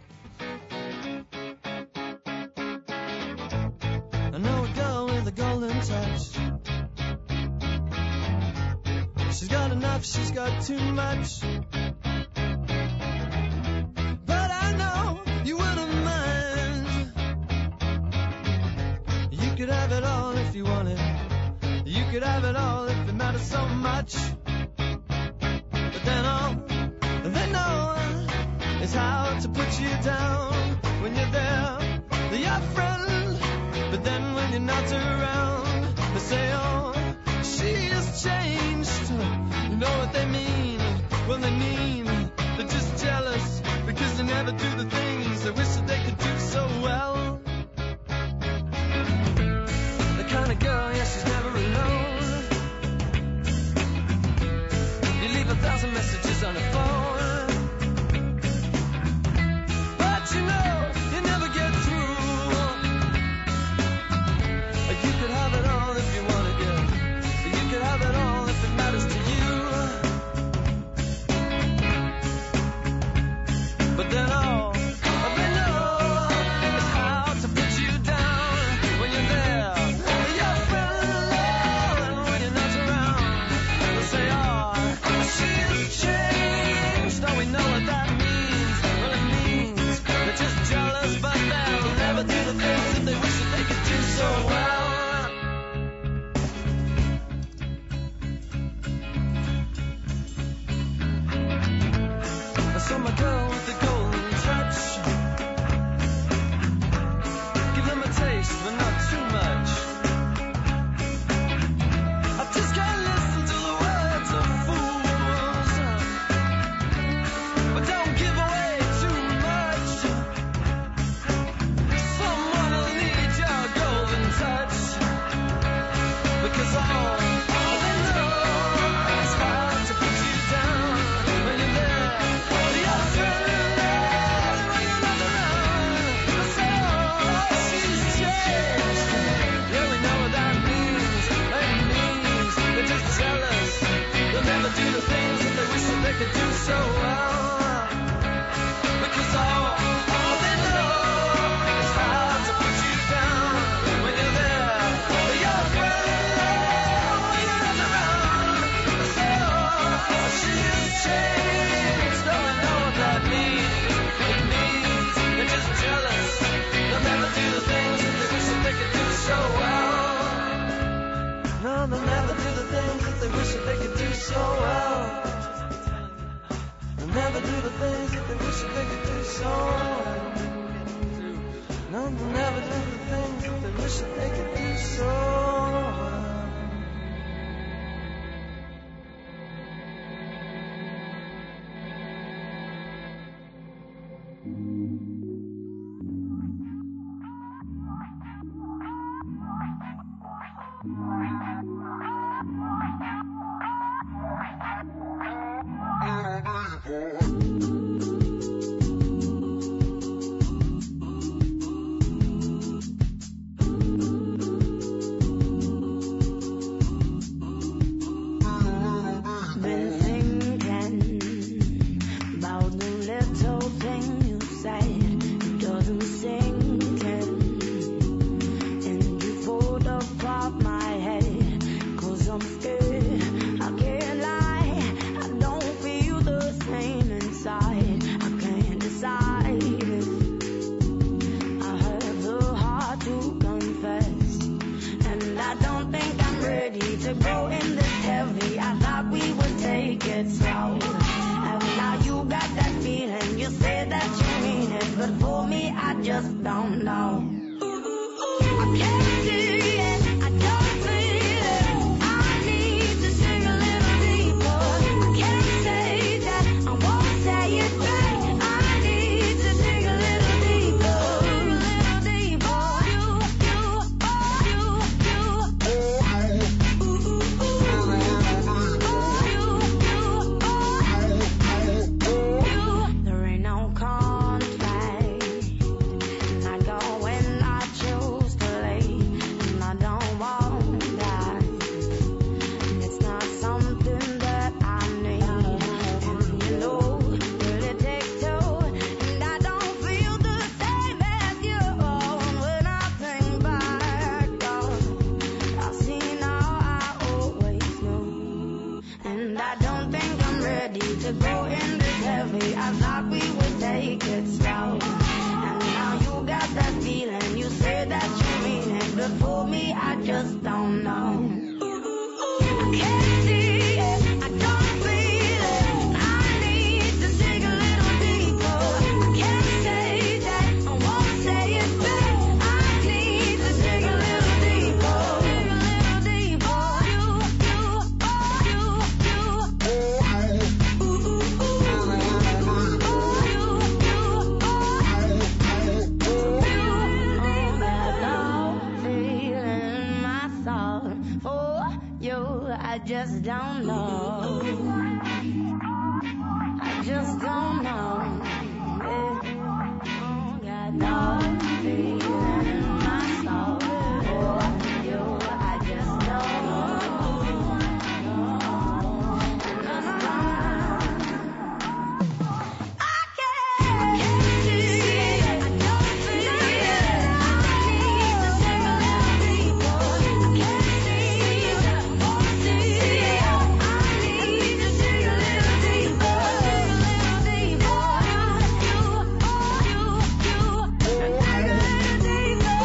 I know a girl with a golden touch. She's got enough, she's got too much. But I know you wouldn't mind. You could have it all if you wanted. You could have it all if it matters so much. But then all they know is how to put you down. When you're there, they're your friend. But then when you're not around, they say, oh, she has changed. You know what they mean? Well, they mean they're just jealous because they never do the things they wish that they could do so well. The kind of girl, yeah, she's never alone. You leave a thousand messages on her phone, but you know you never get through. You could have it all if you wanted it. You could have it all if it matters to you. But then all they know is how to put you down when you're there. Your friend alone when you're not around. They'll say, oh, she has changed. Oh, we know what that means. Well, it means they're just jealous, but they'll never do the things that they wish that they could do so well. I saw my girl with the golden touch. Give them a taste, but not too much. I just can't listen to the words of fools. But don't give away too much. Someone will need your golden touch. Because all, all they know is how to put you down when you're there. Your friend alone when you're not around. They say, oh, she's changed. Yeah, we know what that means. It means they're just jealous. They'll never do the things that they wish that they could do so well. Because all, all they know is how to put you down when you're there. Your friend alone when you're not around. They say, oh, she has changed. Oh, I know what that means. It means they're just jealous. They'll never do the things that they wish that they could do so well. No, they'll never do the things that they wish that they could do so well. They'll never do the things that they wish that they could do so well. No, they'll never do the things that they wish that they could do so well. Been thinking about the little thing you said. It doesn't sink in. just don't know. I can't see it, I don't feel it. I need to dig a little deeper. I can't say that, I won't say it back. I need to dig a little deeper, a little deeper. You, you, oh, you, you, ooh, ooh, ooh, ooh, you, you, oh, you. There ain't no contract, and I go when I choose to leave, and I don't want that. And it's not something that I need, and you know, will it take two? And I don't feel the same as you when I think back. Oh, I've seen how I always knew, and I don't think I'm ready to go in this heavy. I thought we would take it slow, and now you got that feeling. You say that you mean it, but for me, I just don't know. I can't see it, I don't feel it. I need to dig a little deeper. I can't say that, I won't say it back. I need to dig a little deeper, dig a little deeper. You, you, oh, you, you, ooh, ooh, ooh, oh, you, you, oh, you, got no feeling in my soul for you. I just don't know. I just don't know. Yeah. Got no feeling in my soul for you. I just don't know. I can't see it, I don't feel it. I need to dig a little deeper. I can't see it, won't see it. I need to dig a little deeper, dig a little deeper. You, oh, you, you, dig a little deeper.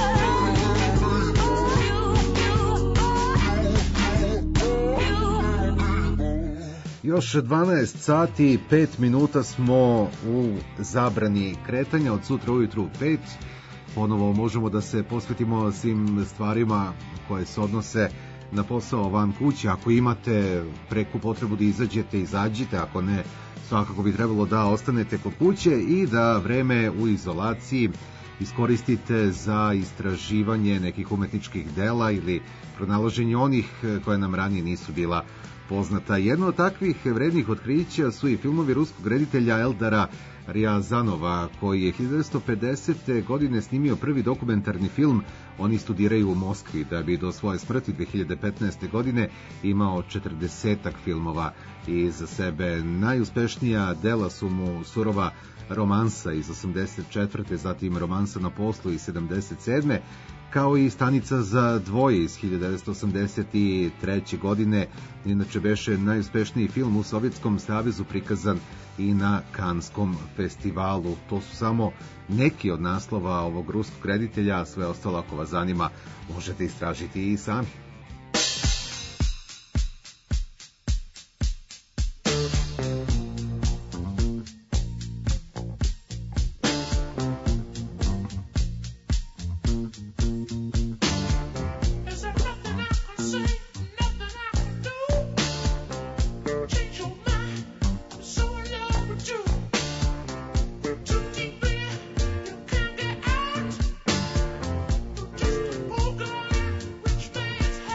Još dvanaest sati i pet minuta smo u zabrani kretanja od sutra ujutru u pet. Ponovo možemo da se posvetimo svim stvarima koje se odnose na posao van kuće. Ako imate preku potrebu da izađete, izađite, ako ne, svakako bi trebalo da ostanete kod kuće i da vreme u izolaciji iskoristite za istraživanje nekih umetničkih dela ili pronalaženje onih koje nam ranije nisu bila poznata. Jedno od takvih vrednih otkrića su i filmovi ruskog reditelja Eldara Riazanova, koji je hiljadu devetsto pedesete. godine snimio prvi dokumentarni film Oni studiraju u Moskvi, da bi do svoje smrti dve hiljade petnaeste. godine imao četrdesetak filmova iza sebe. Najuspešnija dela su mu Surova romansa iz osamdeset četvrte. zatim Romansa na poslu iz sedamdeset sedme. kao i Stanica za dvoje iz hiljadu devetsto osamdeset treće. godine. Inače beše najuspešniji film u Sovjetskom savezu, prikazan i na Kanskom festivalu. To su samo neki od naslova ovog ruskog reditelja, a sve ostalo ako vas zanima možete istražiti i sami. Just a poor girl, which man's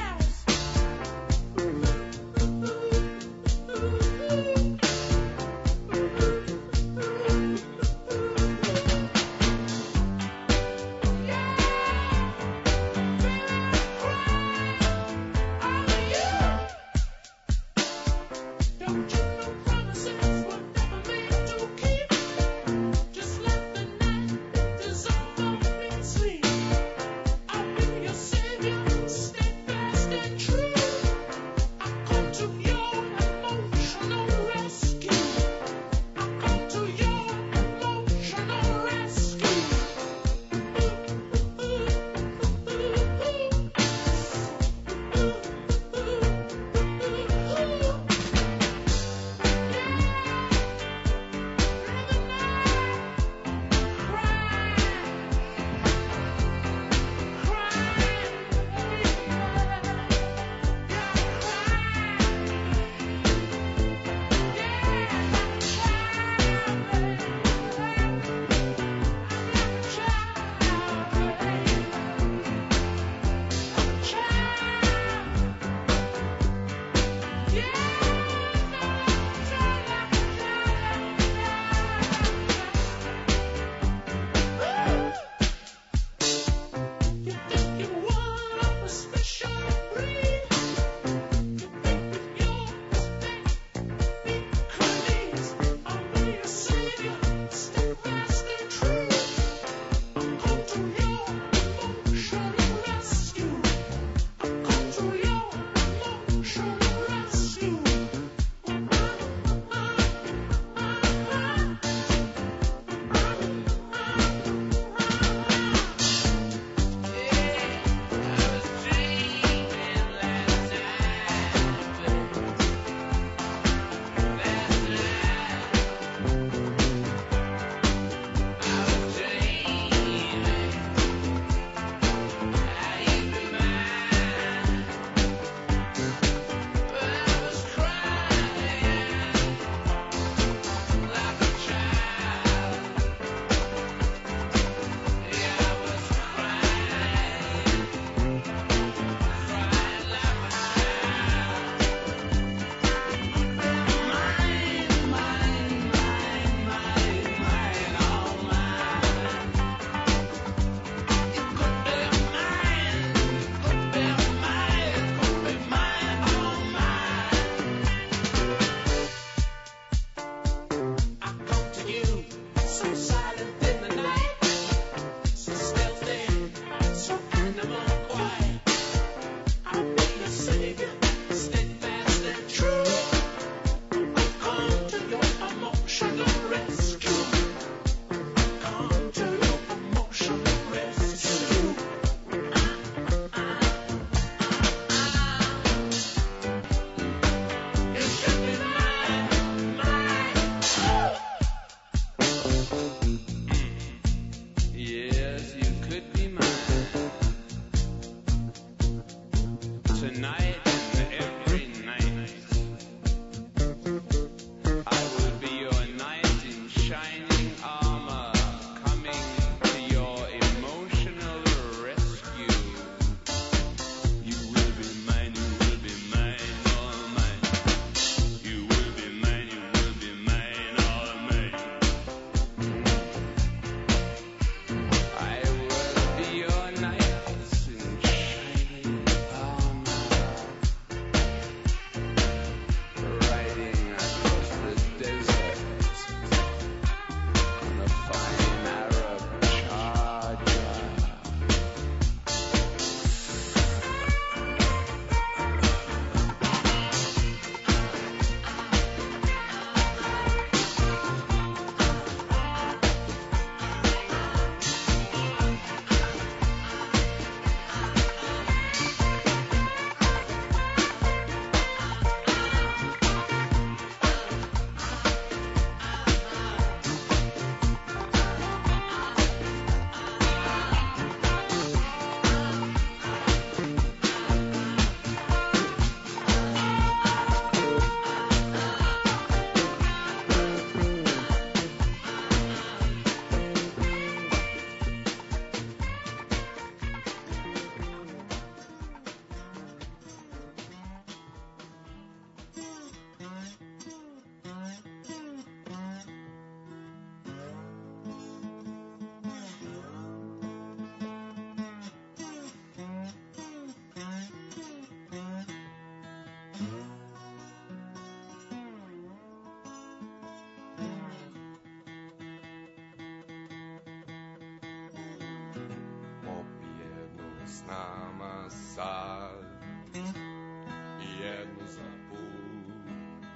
s nama sad i jednu za put.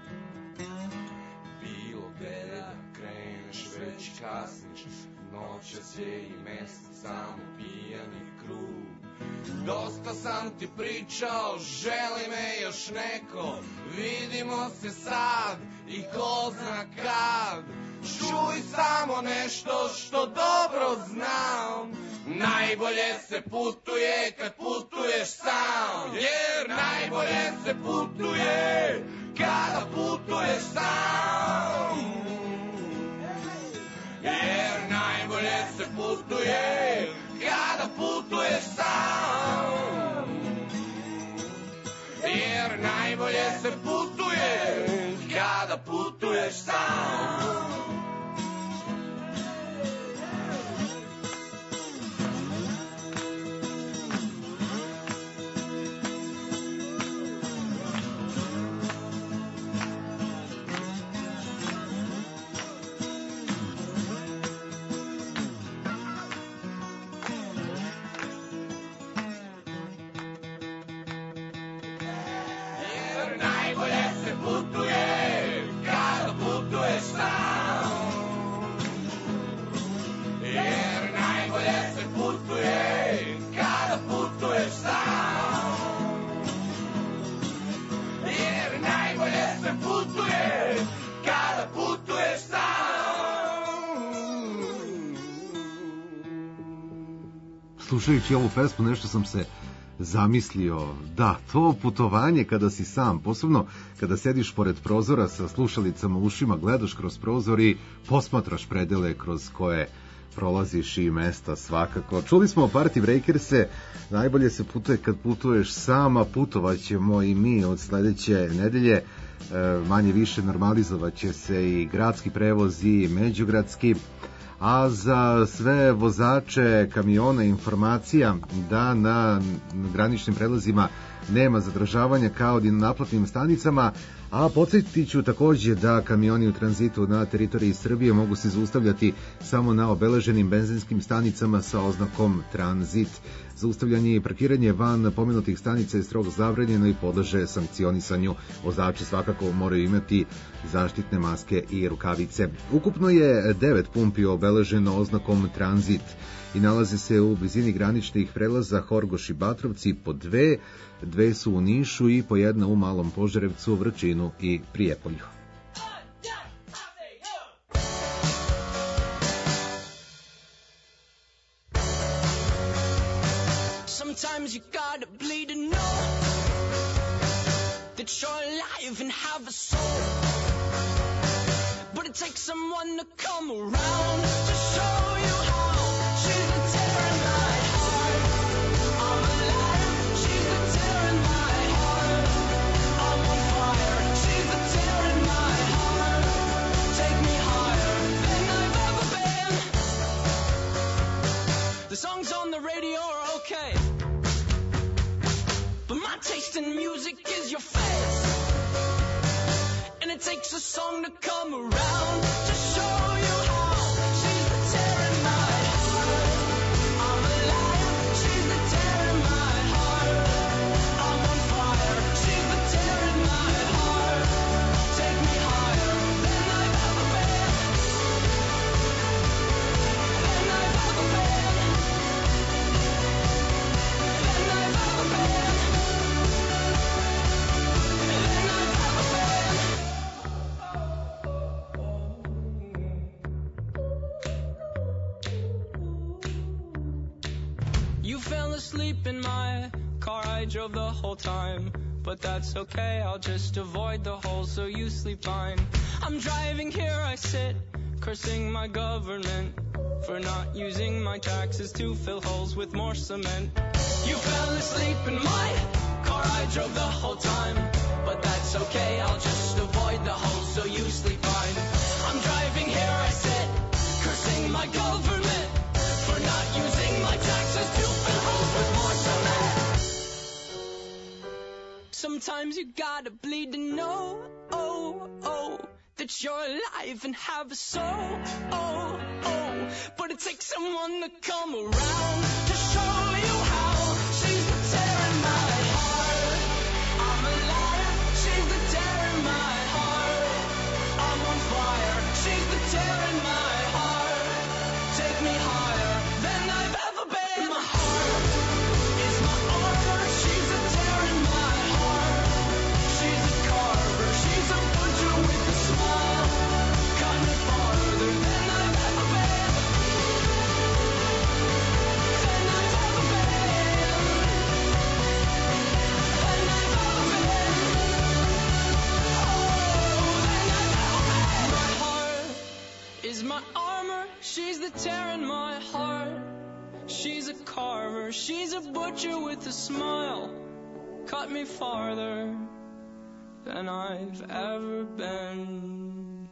Bilo gde da kreneš već kasniš, noćas je i mesec samo pijani krug. Dosta sam ti pričao, želi me još neko, vidimo se sad i ko zna kad. Čuj samo nešto što dobro znam, najbolje se putuje kad putuješ sam. Jer najbolje se putuje kada putuješ sam. Jer najbolje se putuje kada putuješ sam. Jer najbolje se putuje kada putuješ sam. Slušajući ovu pesmu nešto sam se zamislio, da, to putovanje kada si sam, posebno kada sediš pored prozora sa slušalicama u ušima, gledaš kroz prozor i posmatraš predele kroz koje prolaziš i mesta svakako. Čuli smo Party Breakers-e, najbolje se putuje kad putuješ sama, putovaćemo i mi od sledeće nedelje, manje više normalizovaće se i gradski prevoz i međugradski. A za sve vozače kamiona informacija da na graničnim prelazima nema zadržavanja kao i na naplatnim stanicama, a podsjetit ću takođe da kamioni u tranzitu na teritoriji Srbije mogu se zaustavljati samo na obeleženim benzinskim stanicama sa oznakom tranzit. Zaustavljanje i parkiranje van pomenutih stanica je strogo zabranjeno i podleže sankcionisanju. Vozači svakako moraju imati zaštitne maske i rukavice. Ukupno je devet pumpi obeleženo oznakom tranzit i nalaze se u blizini graničnih prelaza Horgoš i Batrovci, po dve, dve su u Nišu i po jedna u Malom Požarevcu, Vrčinu i Prijepolju. Sometimes you gotta bleed to know that you're alive and have a soul. But it takes someone to come around to show you how. She's the tear in my heart. I'm alive. She's the tear in my heart. I'm on fire. She's the tear in my heart. Take me higher than I've ever been. The songs on the radio are okay, but my taste in music is your face. And it takes a song to come around to show you how. She's the tear in my heart. I'm alive. She's the tear in my heart. I'm on fire. She's the tear in my heart. Take me higher than I've ever been. Than I've ever been. Than I've ever been. You fell asleep in my car, I drove the whole time. But that's okay, I'll just avoid the hole so you sleep fine. I'm driving here, I sit, cursing my government for not using my taxes to fill holes with more cement. You fell asleep in my car, I drove the whole time. But that's okay, I'll just avoid the hole so you sleep fine. I'm driving here, I sit, cursing my government for not using my taxes to fill holes with more cement. Sometimes you gotta bleed to know, oh, oh, that you're alive and have a soul, oh, oh. But it takes someone to come around to show you how. She's the tear in my heart. She's a carver. She's a butcher with a smile. Cut me farther than I've ever been.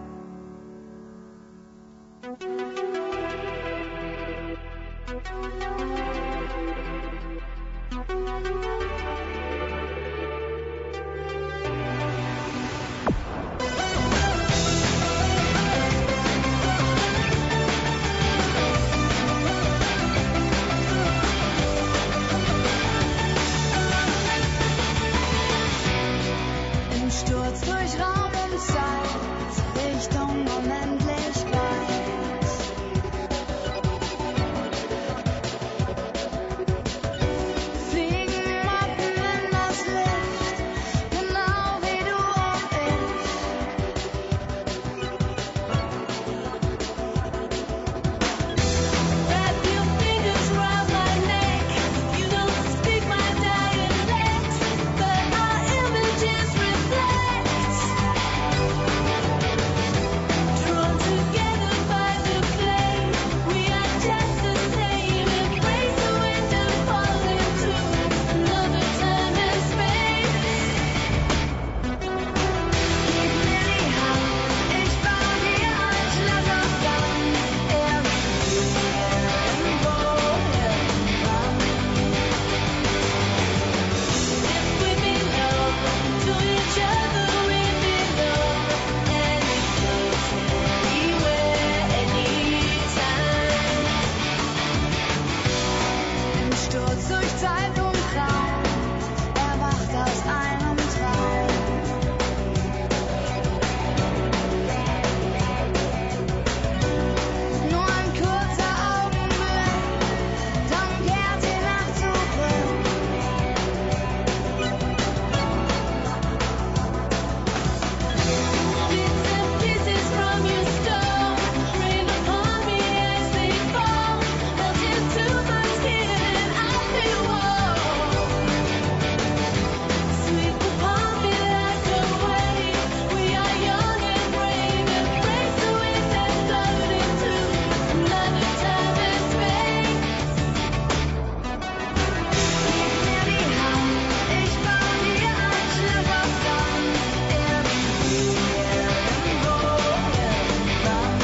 Im Sturz durch Raum und Zeit, Richtung Unendlichkeit. Fliegen Motten in das Licht, genau wie du und ich. Wrap your fingers round my neck. You don't speak my dialect, but our images reflect. Drawn together by the flame, we are just the same. Embrace the wind and fall into another time and space. Gib mir die Hand, ich baue dir ein Schloss aus Sand. Er wird irgendwo irgendwann. If we belong to each other, we belong any place, anywhere, anytime. Im Sturz durch Zeit und Raum, erwacht aus einem Traum. Nur ein kurzer Augenblick, dann kehrt die Nacht zurück. Bits and pieces from your stone rain upon me as they fall, melt into my skin and I feel warm. Sweep upon me like a wave. We are young and brave, embrace the wind and float into another time and space. Gib mir die Hand, ich baue dir ein Schloss aus Sand. Er wird irgendwo irgendwann.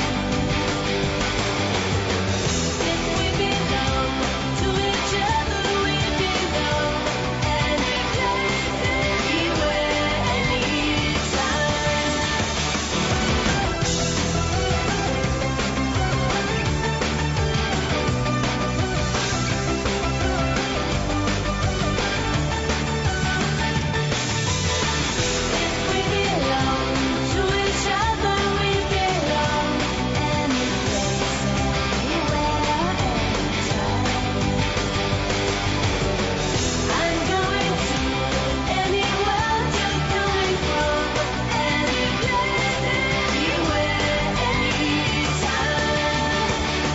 If we belong to each other, we belong any place, anywhere, anytime. If we belong to each other, we belong any place, anywhere, anytime. I'm going to any world you're coming from, any place, anywhere, anytime.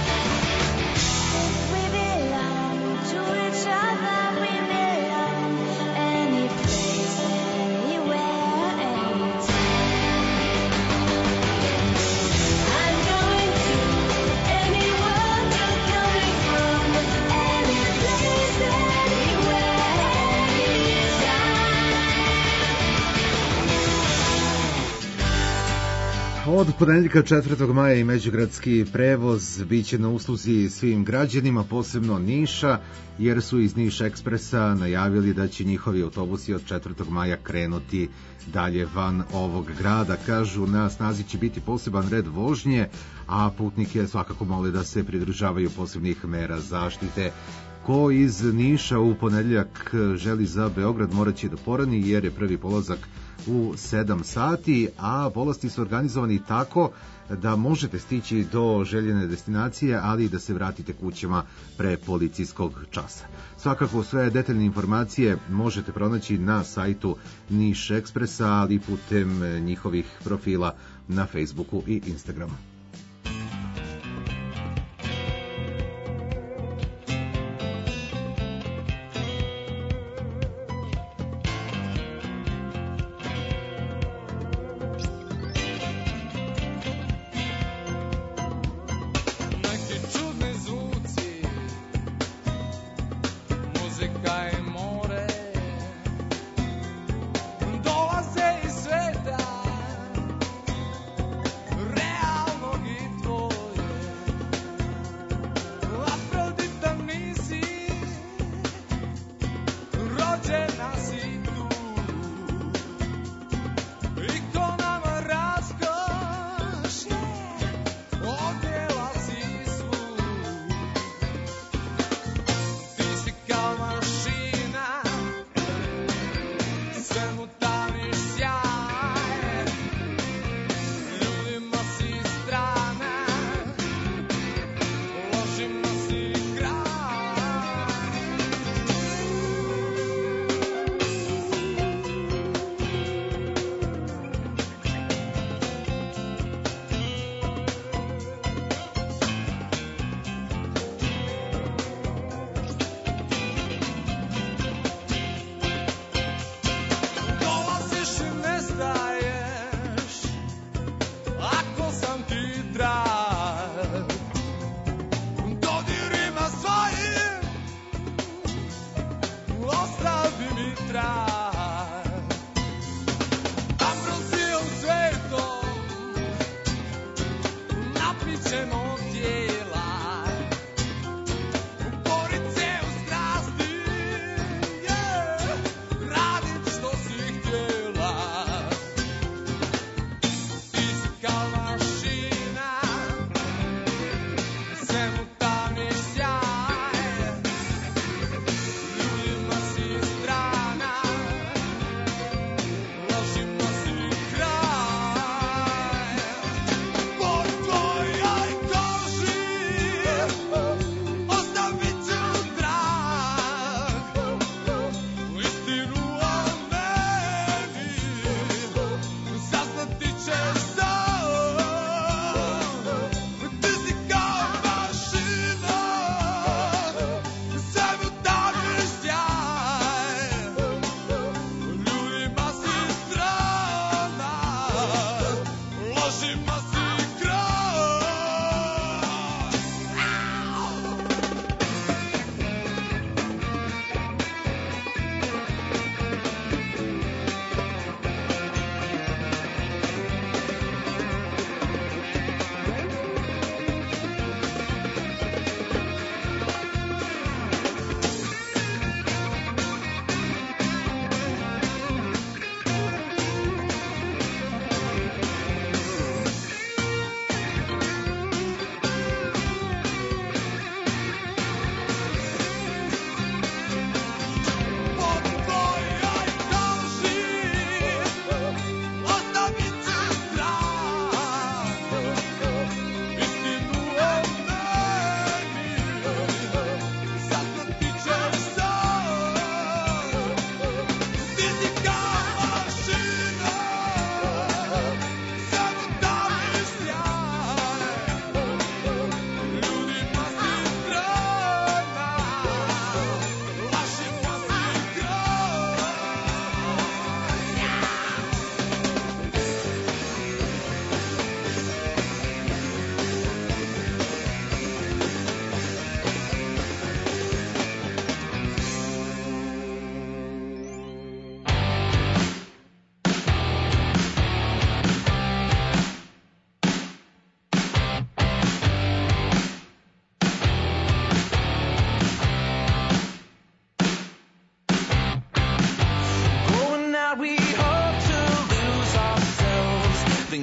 If we belong to each other, we belong any place, anywhere, anytime. I'm going to any world you're coming from, any place, anywhere, anytime. Od ponedeljka četvrtog maja i međugradski prevoz biće na usluzi svim građanima, posebno Niša, jer su iz Niš Ekspresa najavili da će njihovi autobusi od četvrtog maja krenuti dalje van ovog grada. Kažu, na snazi će biti poseban red vožnje, a putnike svakako mole da se pridržavaju posebnih mera zaštite. Ko iz Niša u ponedeljak želi za Beograd morat će da porani, jer je prvi polazak u sedam sati, a polasti su organizovani tako da možete stići do željene destinacije, ali i da se vratite kućama pre policijskog časa. Svakako sve detaljne informacije možete pronaći na sajtu Niš Ekspresa, ali i putem njihovih profila na Facebooku i Instagramu.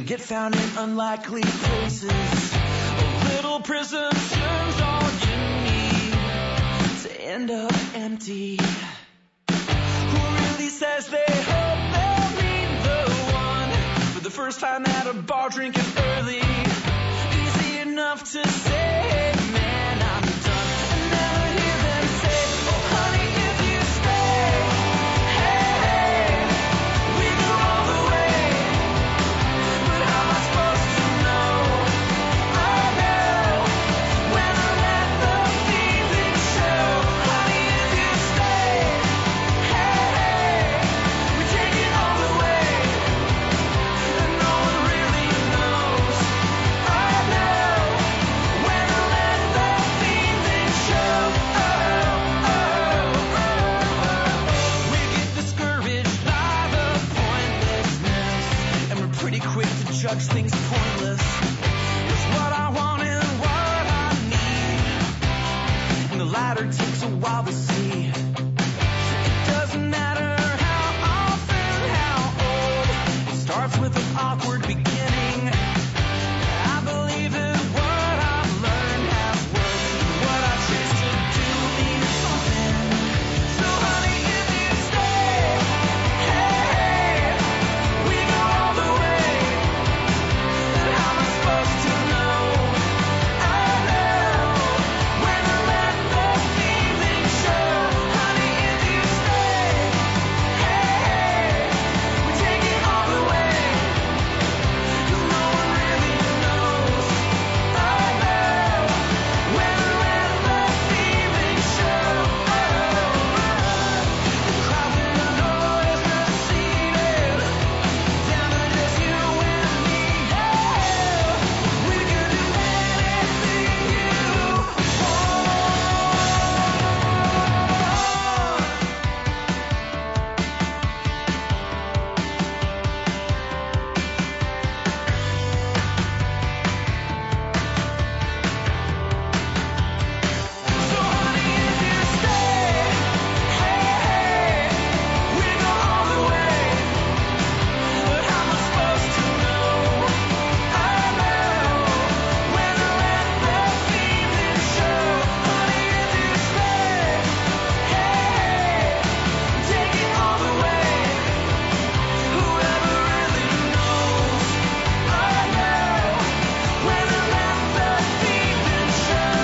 get found in unlikely places. A little prism turns all you need to end up empty. Who really says they hope they'll meet the one for the first time at a bar drinking early? Easy enough to say, man, I'm done. I never hear them say, oh honey, if you stay, hey, hey, we go all the way. But how am I supposed to know? I know when I let the feeling show. Honey, if you stay, hey, hey, we take it all the way. And no one really knows. I know when I let the feeling show. Oh, oh, oh. We get discouraged by the pointlessness, and we're pretty quick to judge things pointless. It's what I want and what I need, and the latter takes a while to see. It doesn't matter how often, how old, it starts with an awkward beginning. I believe that what I've learned has worked, and what I choose to do means something. So honey, if you stay, hey, hey, we go all the way. But how am I supposed to know? I know when I let the feeling show. Honey, if you stay, hey, hey, we take it all the way. 'Cause no one really knows. I know when I let the feeling show. The crowd in the noise receded down to just you and me. Yeah, we could do anything you want. So honey, if you stay, hey, hey, we go all the way. But how am I supposed to know? I know when I let the feeling show. Honey, if you stay, hey, hey, take it all the way. Whoever really knows, I know when I let the feeling show.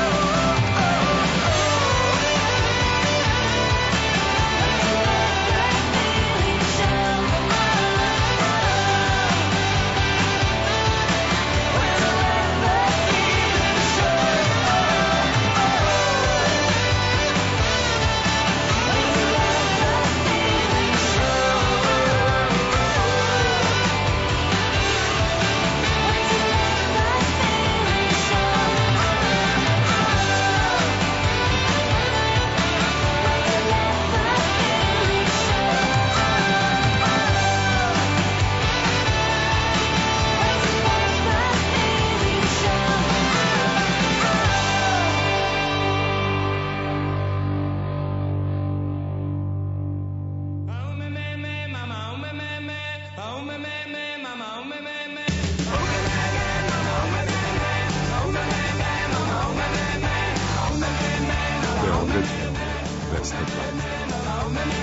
Beograd dvesta dva.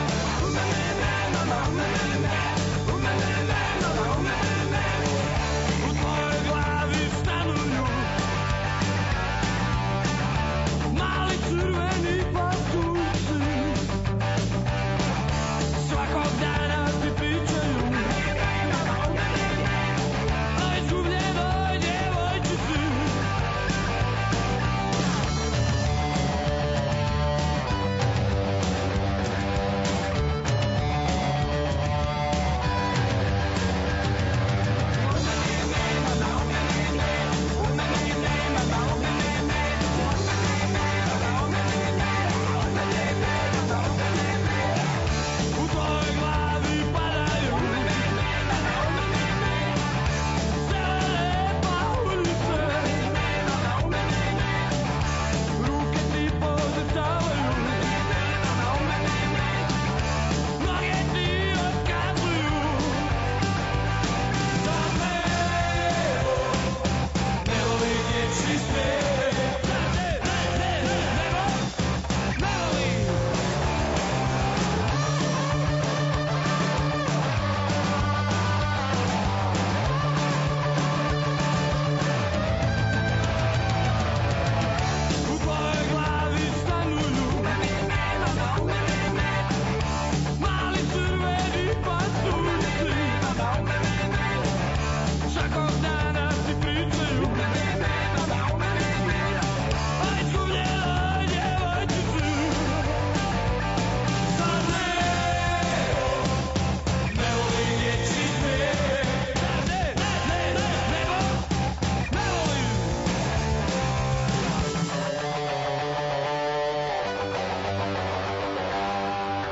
U tvojoj glavi stanuju mali crveni patusi. Svakog dana ti pričaju o izgubljenoj djevojčici.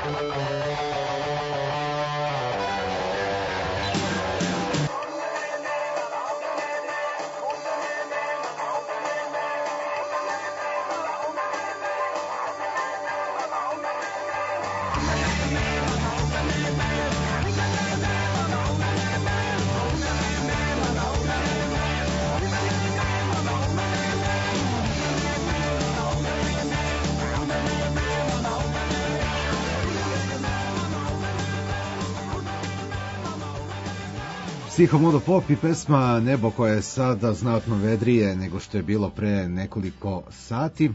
Psihomodo Pop i pesma Nebo koje je sada znatno vedrije nego što je bilo pre nekoliko sati.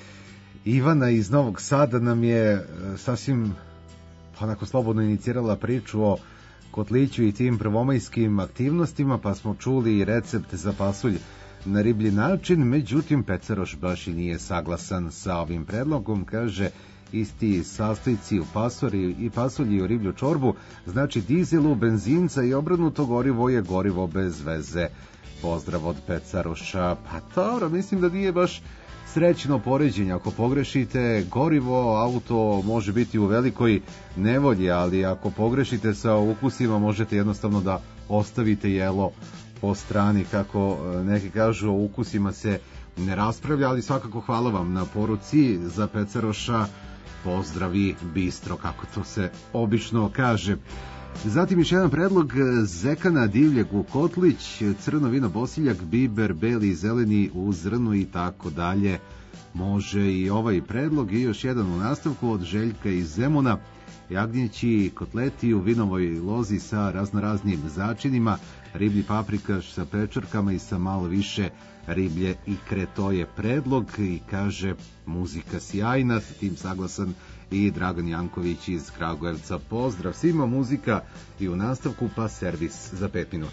Ivana iz Novog Sada nam je sasvim onako slobodno inicirala priču o kotliću i tim prvomajskim aktivnostima, pa smo čuli i recept za pasulj na riblji način, međutim Pecaroš baš i nije saglasan sa ovim predlogom, kaže isti sastojci u pasori i pasulji u riblju čorbu, znači dizelu, benzinca i obrnuto gorivo je gorivo bez veze. Pozdrav od Pecaroša. Pa dobro, mislim da nije baš srećno poređenje. Ako pogrešite gorivo, auto može biti u velikoj nevolji, ali ako pogrešite sa ukusima, možete jednostavno da ostavite jelo po strani. Kako neki kažu, o ukusima se ne raspravlja, ali svakako hvala vam na poruci. Za Pecaroša pozdravi bistro, kako to se obično kaže. Zatim još jedan predlog: zekana divljeg u kotlić, crno vino bosiljak, biber, beli i zeleni u zrnu i tako dalje. Može i ovaj predlog. I još jedan u nastavku od Željka iz Zemuna: jagnjeći kotleti u vinovoj lozi sa raznoraznim začinima, riblji paprikaš sa pečurkama i sa malo više riblje ikre. To je predlog i kaže muzika sjajna, s tim saglasan i Dragan Janković iz Kragujevca. Pozdrav svima, muzika i u nastavku, pa servis za pet minuta.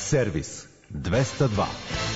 Servis dvesta dva.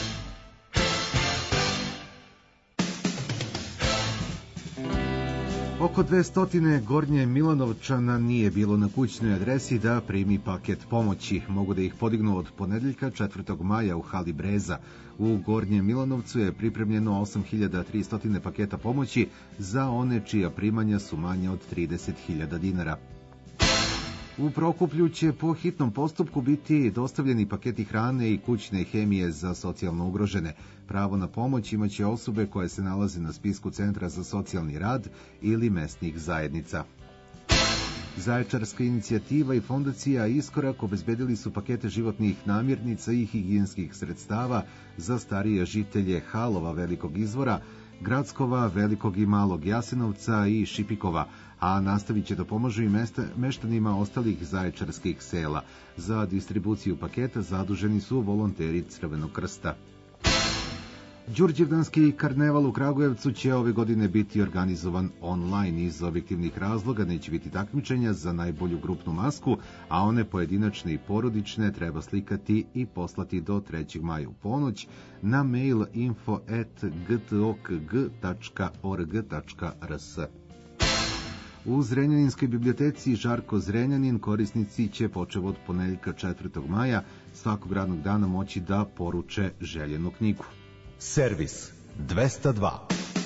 Oko dvesta Gornje Milanovčana nije bilo na kućnoj adresi da primi paket pomoći. Mogu da ih podignu od ponedeljka četvrtog maja u hali Breza. U Gornjem Milanovcu je pripremljeno osam hiljada tristo paketa pomoći za one čija primanja su manja od trideset hiljada dinara. U Prokuplju će po hitnom postupku biti dostavljeni paketi hrane i kućne hemije za socijalno ugrožene. Pravo na pomoć imaće osobe koje se nalaze na spisku Centra za socijalni rad ili mesnih zajednica. Zaječarska inicijativa i fondacija Iskorak obezbedili su pakete životnih namirnica i higijenskih sredstava za starije žitelje Halova Velikog Izvora, Gradskova, Velikog i Malog Jasenovca i Šipikova, a nastavit će da pomažu i meštanima ostalih zaječarskih sela. Za distribuciju paketa zaduženi su volonteri Crvenog krsta. Đurđevdanski karneval u Kragujevcu će ove godine biti organizovan online. Iz objektivnih razloga neće biti takmičenja za najbolju grupnu masku, a one pojedinačne i porodične treba slikati i poslati do trećeg maja u ponoć na mail info at g t o k g tačka org tačka r s. U Zrenjaninskoj biblioteci Žarko Zrenjanin korisnici će počev od ponedeljka četvrtog maja svakog radnog dana moći da poruče željenu knjigu. Servis dvesta dva.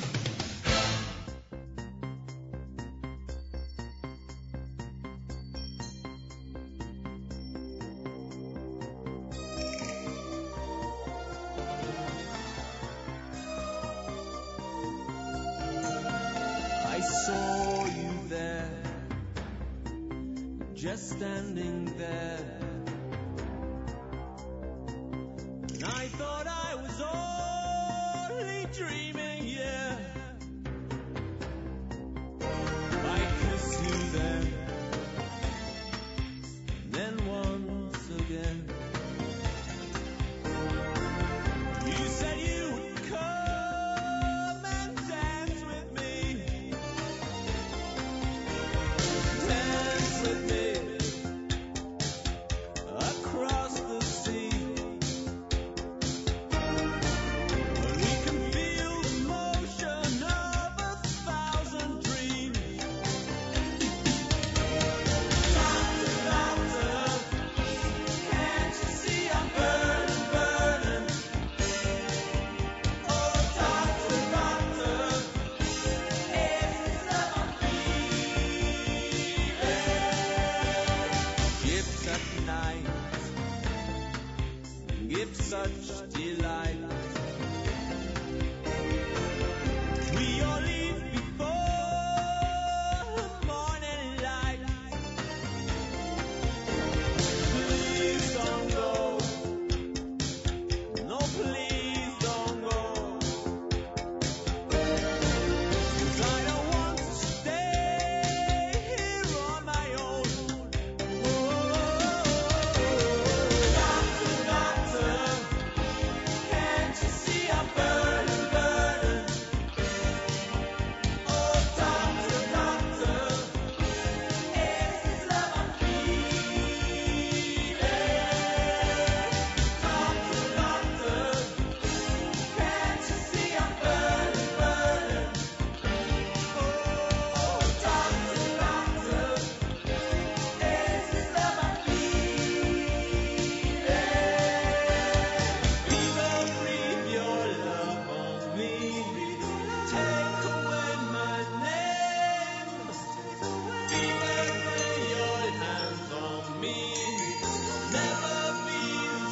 I saw you there, just standing there. And I thought I was only dreaming, yeah. I kissed you then, then once again. You said you would come and dance with me. Dance with me across the sea. We can feel the motion of a thousand dreams. Doctor, doctor, can't you see I'm burning, burning? Oh, doctor, doctor, it's the love I'm feeling. Ships at night give such delight. We all leave before the morning light. Please don't go. No, please don't go. 'Cause I don't want to stay here on my own. Doctor, doctor, can't you see I'm burning, burning? Oh, doctor, doctor, it's this love I'm feeling. Doctor, doctor, can't you see I'm burning, burning? Oh, doctor, doctor, it's this love I'm feeling. Fever, breathe your love on me. Take away my name. Fever, lay your hands on me. Never be the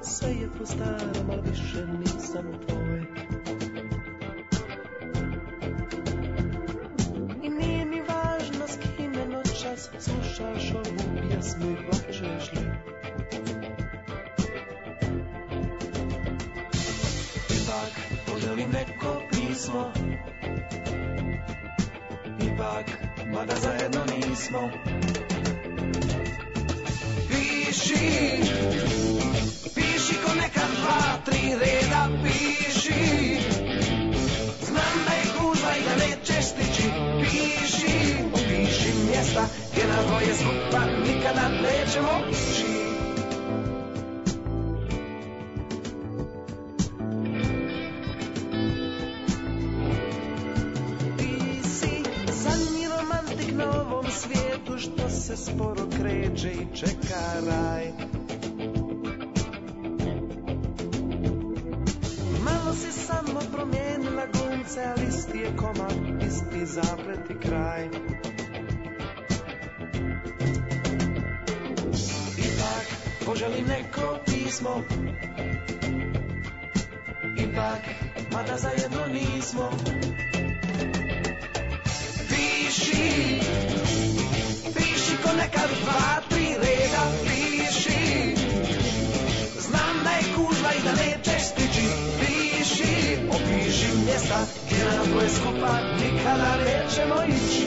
sve je po starom, ali više nisam tvoj. I nije mi važno s kime noćas slušaš ovu pjesmu i plačeš li. Ipak poželim neko pismo, ipak, mada zajedno nismo. Piši, piši ko neka dva, tri reda, piši. Znam da je gužva i da nećeš stići. Piši, piši mjesta gdje nas dvoje skupa nikada nećemo ići. Ti si zadnji romantik na ovom svijetu što se sporo kreće i čeka raj. Malo si samo promijenila glumce, ali isti je komad, isti zaplet i kraj. Ipak poželim neko pismo, ipak, mada zajedno nismo. Piši, piši ko nekad dva, tri reda, piši. Znam da je gužva i da nećeš stići. Piši, opiši mjesta gdje nam dvoje skupa nikada nećemo ići.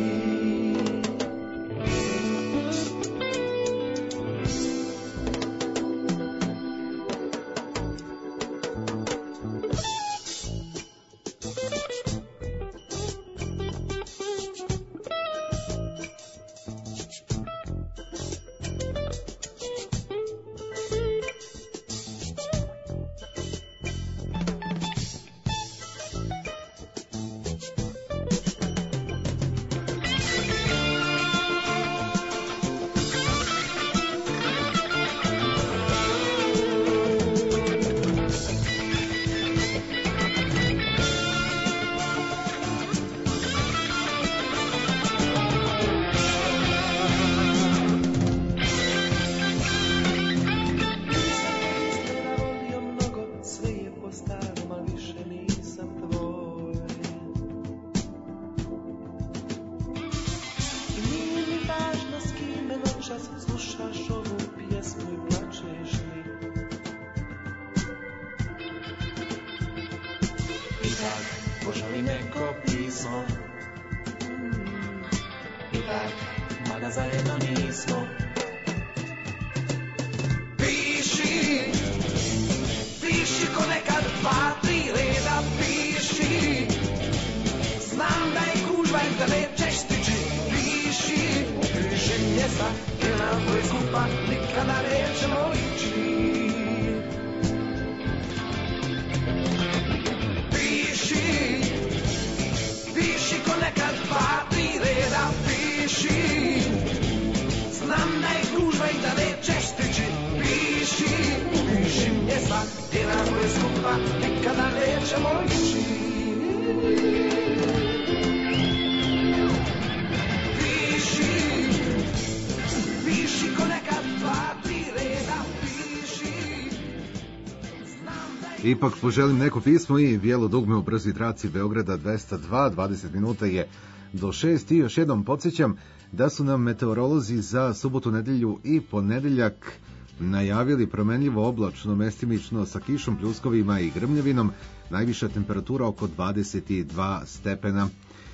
Ipak poželim neko pismo i bijelo dugme u brzoj traci Beograda dvesta dva, dvadeset minuta je do šest i još jednom podsjećam da su nam meteorolozi za subotu, nedelju i ponedeljak najavili promenljivo oblačno, mestimično sa kišom, pljuskovima i grmljavinom, najviša temperatura oko dvadeset dva stepena.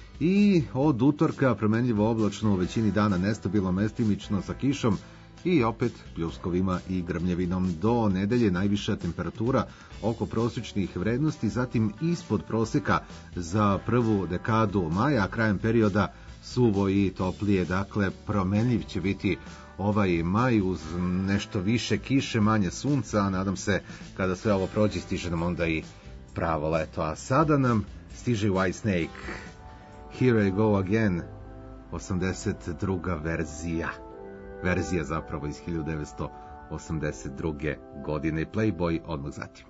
I od utorka promenljivo oblačno, u većini dana nestabilno, mestimično sa kišom i opet pljuskovima i grmljavinom. Do nedelje najviša temperatura oko prosječnih vrednosti, zatim ispod proseka za prvu dekadu maja, a krajem perioda suvo i toplije, dakle promenljiv će biti ovaj maj uz nešto više kiše, manje sunca, a nadam se kada sve ovo prođe stiže nam onda i pravo leto. A sada nam stiže White Snake, Here I Go Again, osamdeset druga verzija. Verzija zapravo iz hiljadu devetsto osamdeset druge godine. Playboy odmah zatim.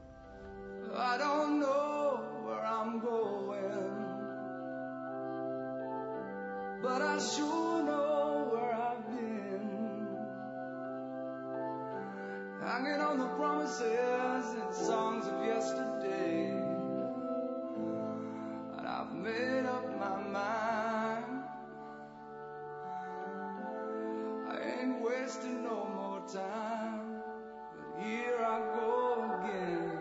I don't know where I'm going, but I sure know where I've been. Hanging on the promise promises and songs of yesterday. And I've made up my mind. I ain't wasting no more time. But here I go again.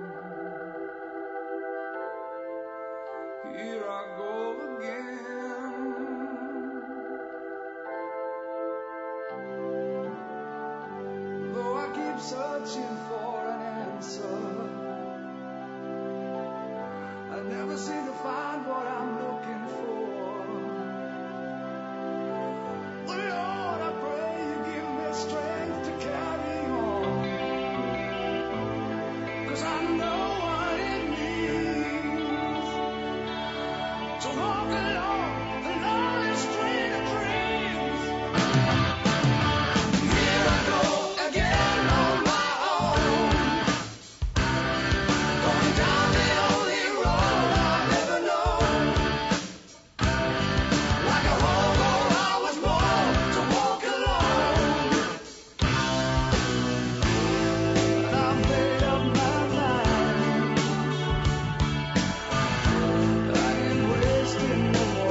Here I go again. Though I keep searching for an answer, I never seem to find what I'm looking for. Oh Lord, I pray you give me strength to carry on, 'cause I know what it means to walk along the lonely street of dreams. Here I go again on my own, going down the only road I've ever known. Like a hobo, I was born to walk alone. And I've made up my mind. I ain't wasting no more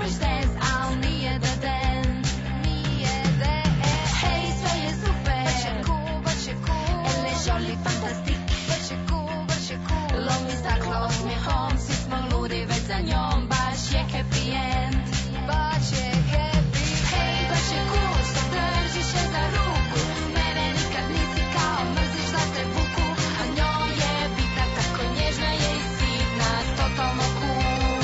baš dance, al nije da dance, nije dance. Hej, sve je super, baš je cool, baš je cool. Elle est jolie, fantastique, baš je cool, baš je cool. Lomi staklo osmijehom, svi smo ludi već za njom, baš je happy end, baš je happy. Hej, baš je cool, što držiš je za ruku, mene nikad nisi kao mrziš da te vuku, a njoj je bita tako nježna je i sitna, totalno cool.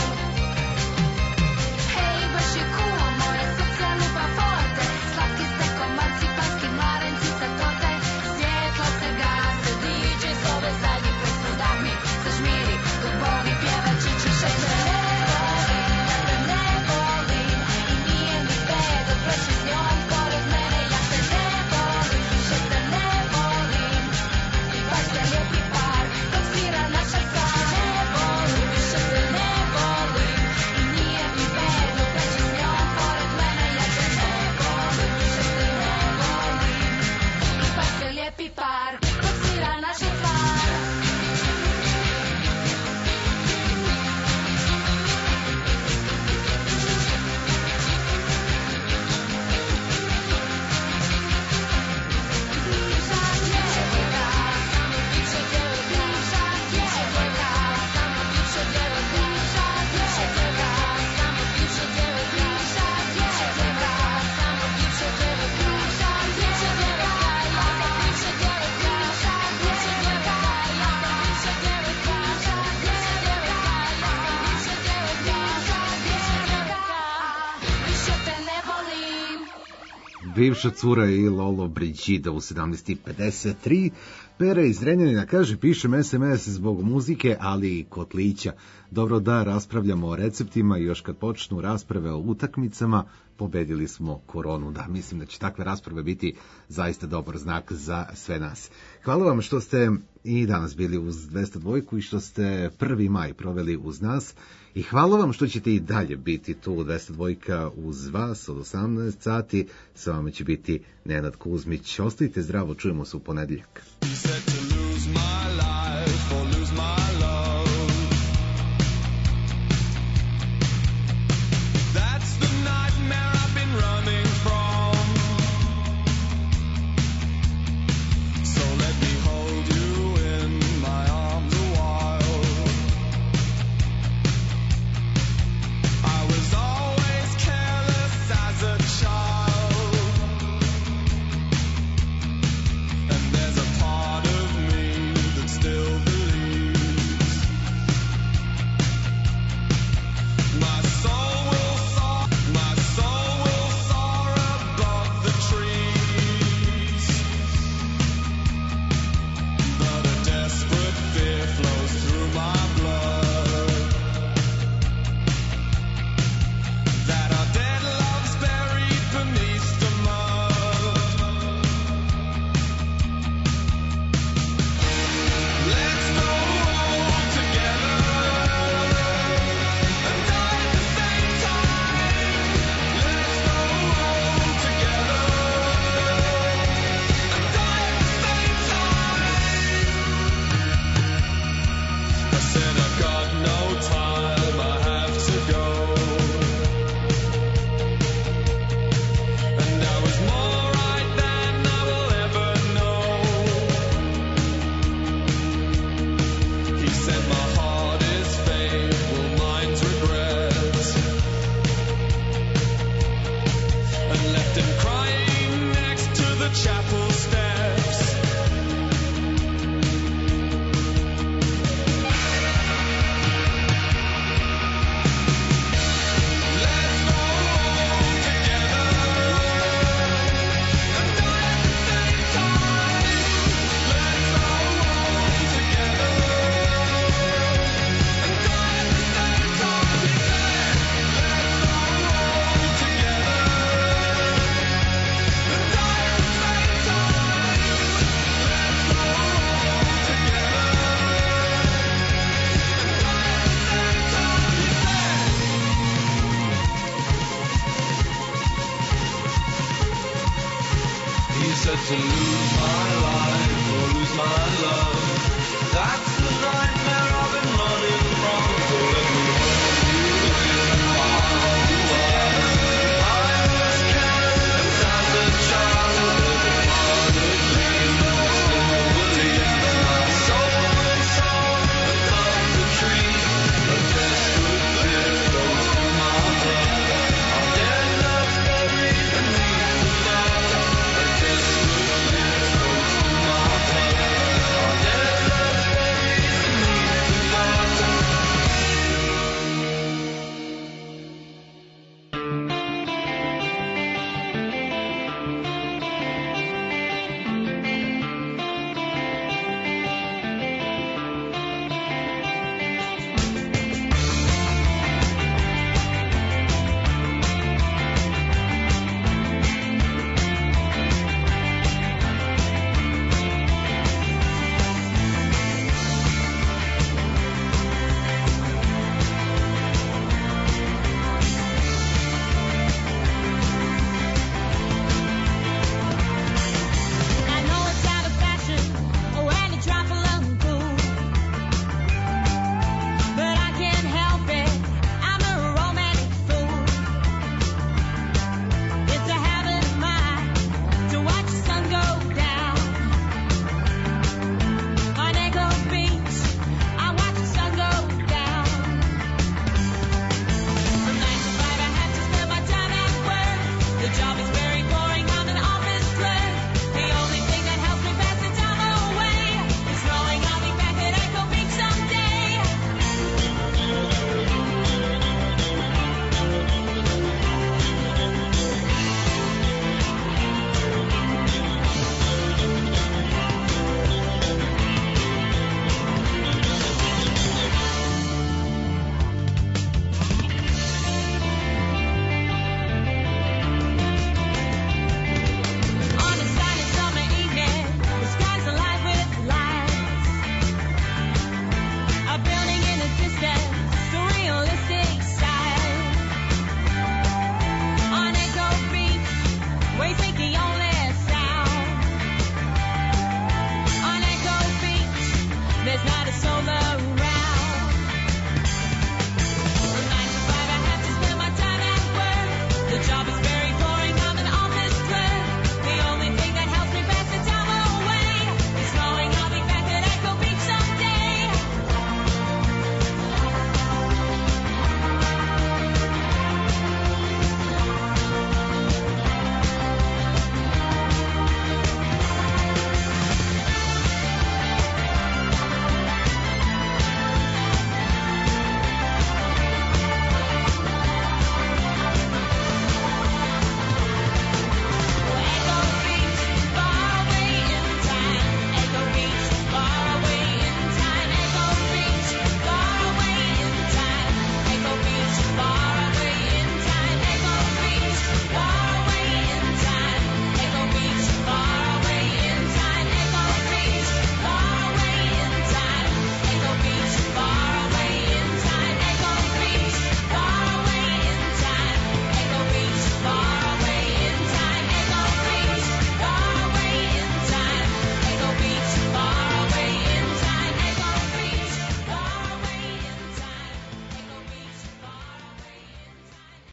Hej, baš je cool, moje srce lupa forte, slatki ste ko marcipanski mladenci sa torte, svjetlo se gase, D J zove zadnji pesmu, da mi zažmiri, dok boli pjevači čiše se ne volim, da ne volim, i nije mi bed, odpreći s njom pored mene, ja te ne volim, više te ne volim, i baš ste lijepi par, dok svira naša stvar, ne volim, više te ne volim, i nije mi bed, odpreći s njom pored mene, ja te ne volim, više te ne volim, i baš ste lijepi par, dok svira naša stvar. Bivša cura i Lolo Brigida u sedamnaest i pedeset tri. Pere iz Renjanina kaže, pišem es em es zbog muzike, ali i kotlića. Dobro da raspravljamo o receptima i još kad počnu rasprave o utakmicama, pobedili smo koronu. Da, mislim da će takve rasprave biti zaista dobar znak za sve nas. Hvala vam što ste i danas bili uz dvesta dva i što ste prvi maj proveli uz nas. I hvala vam što ćete i dalje biti tu u dvesta dva uz vas od osamnaest sati. Sa vama će biti Nenad Kuzmić. Ostavite zdravo, čujemo se u ponedeljak. To lose my life or lose my love, that's the night.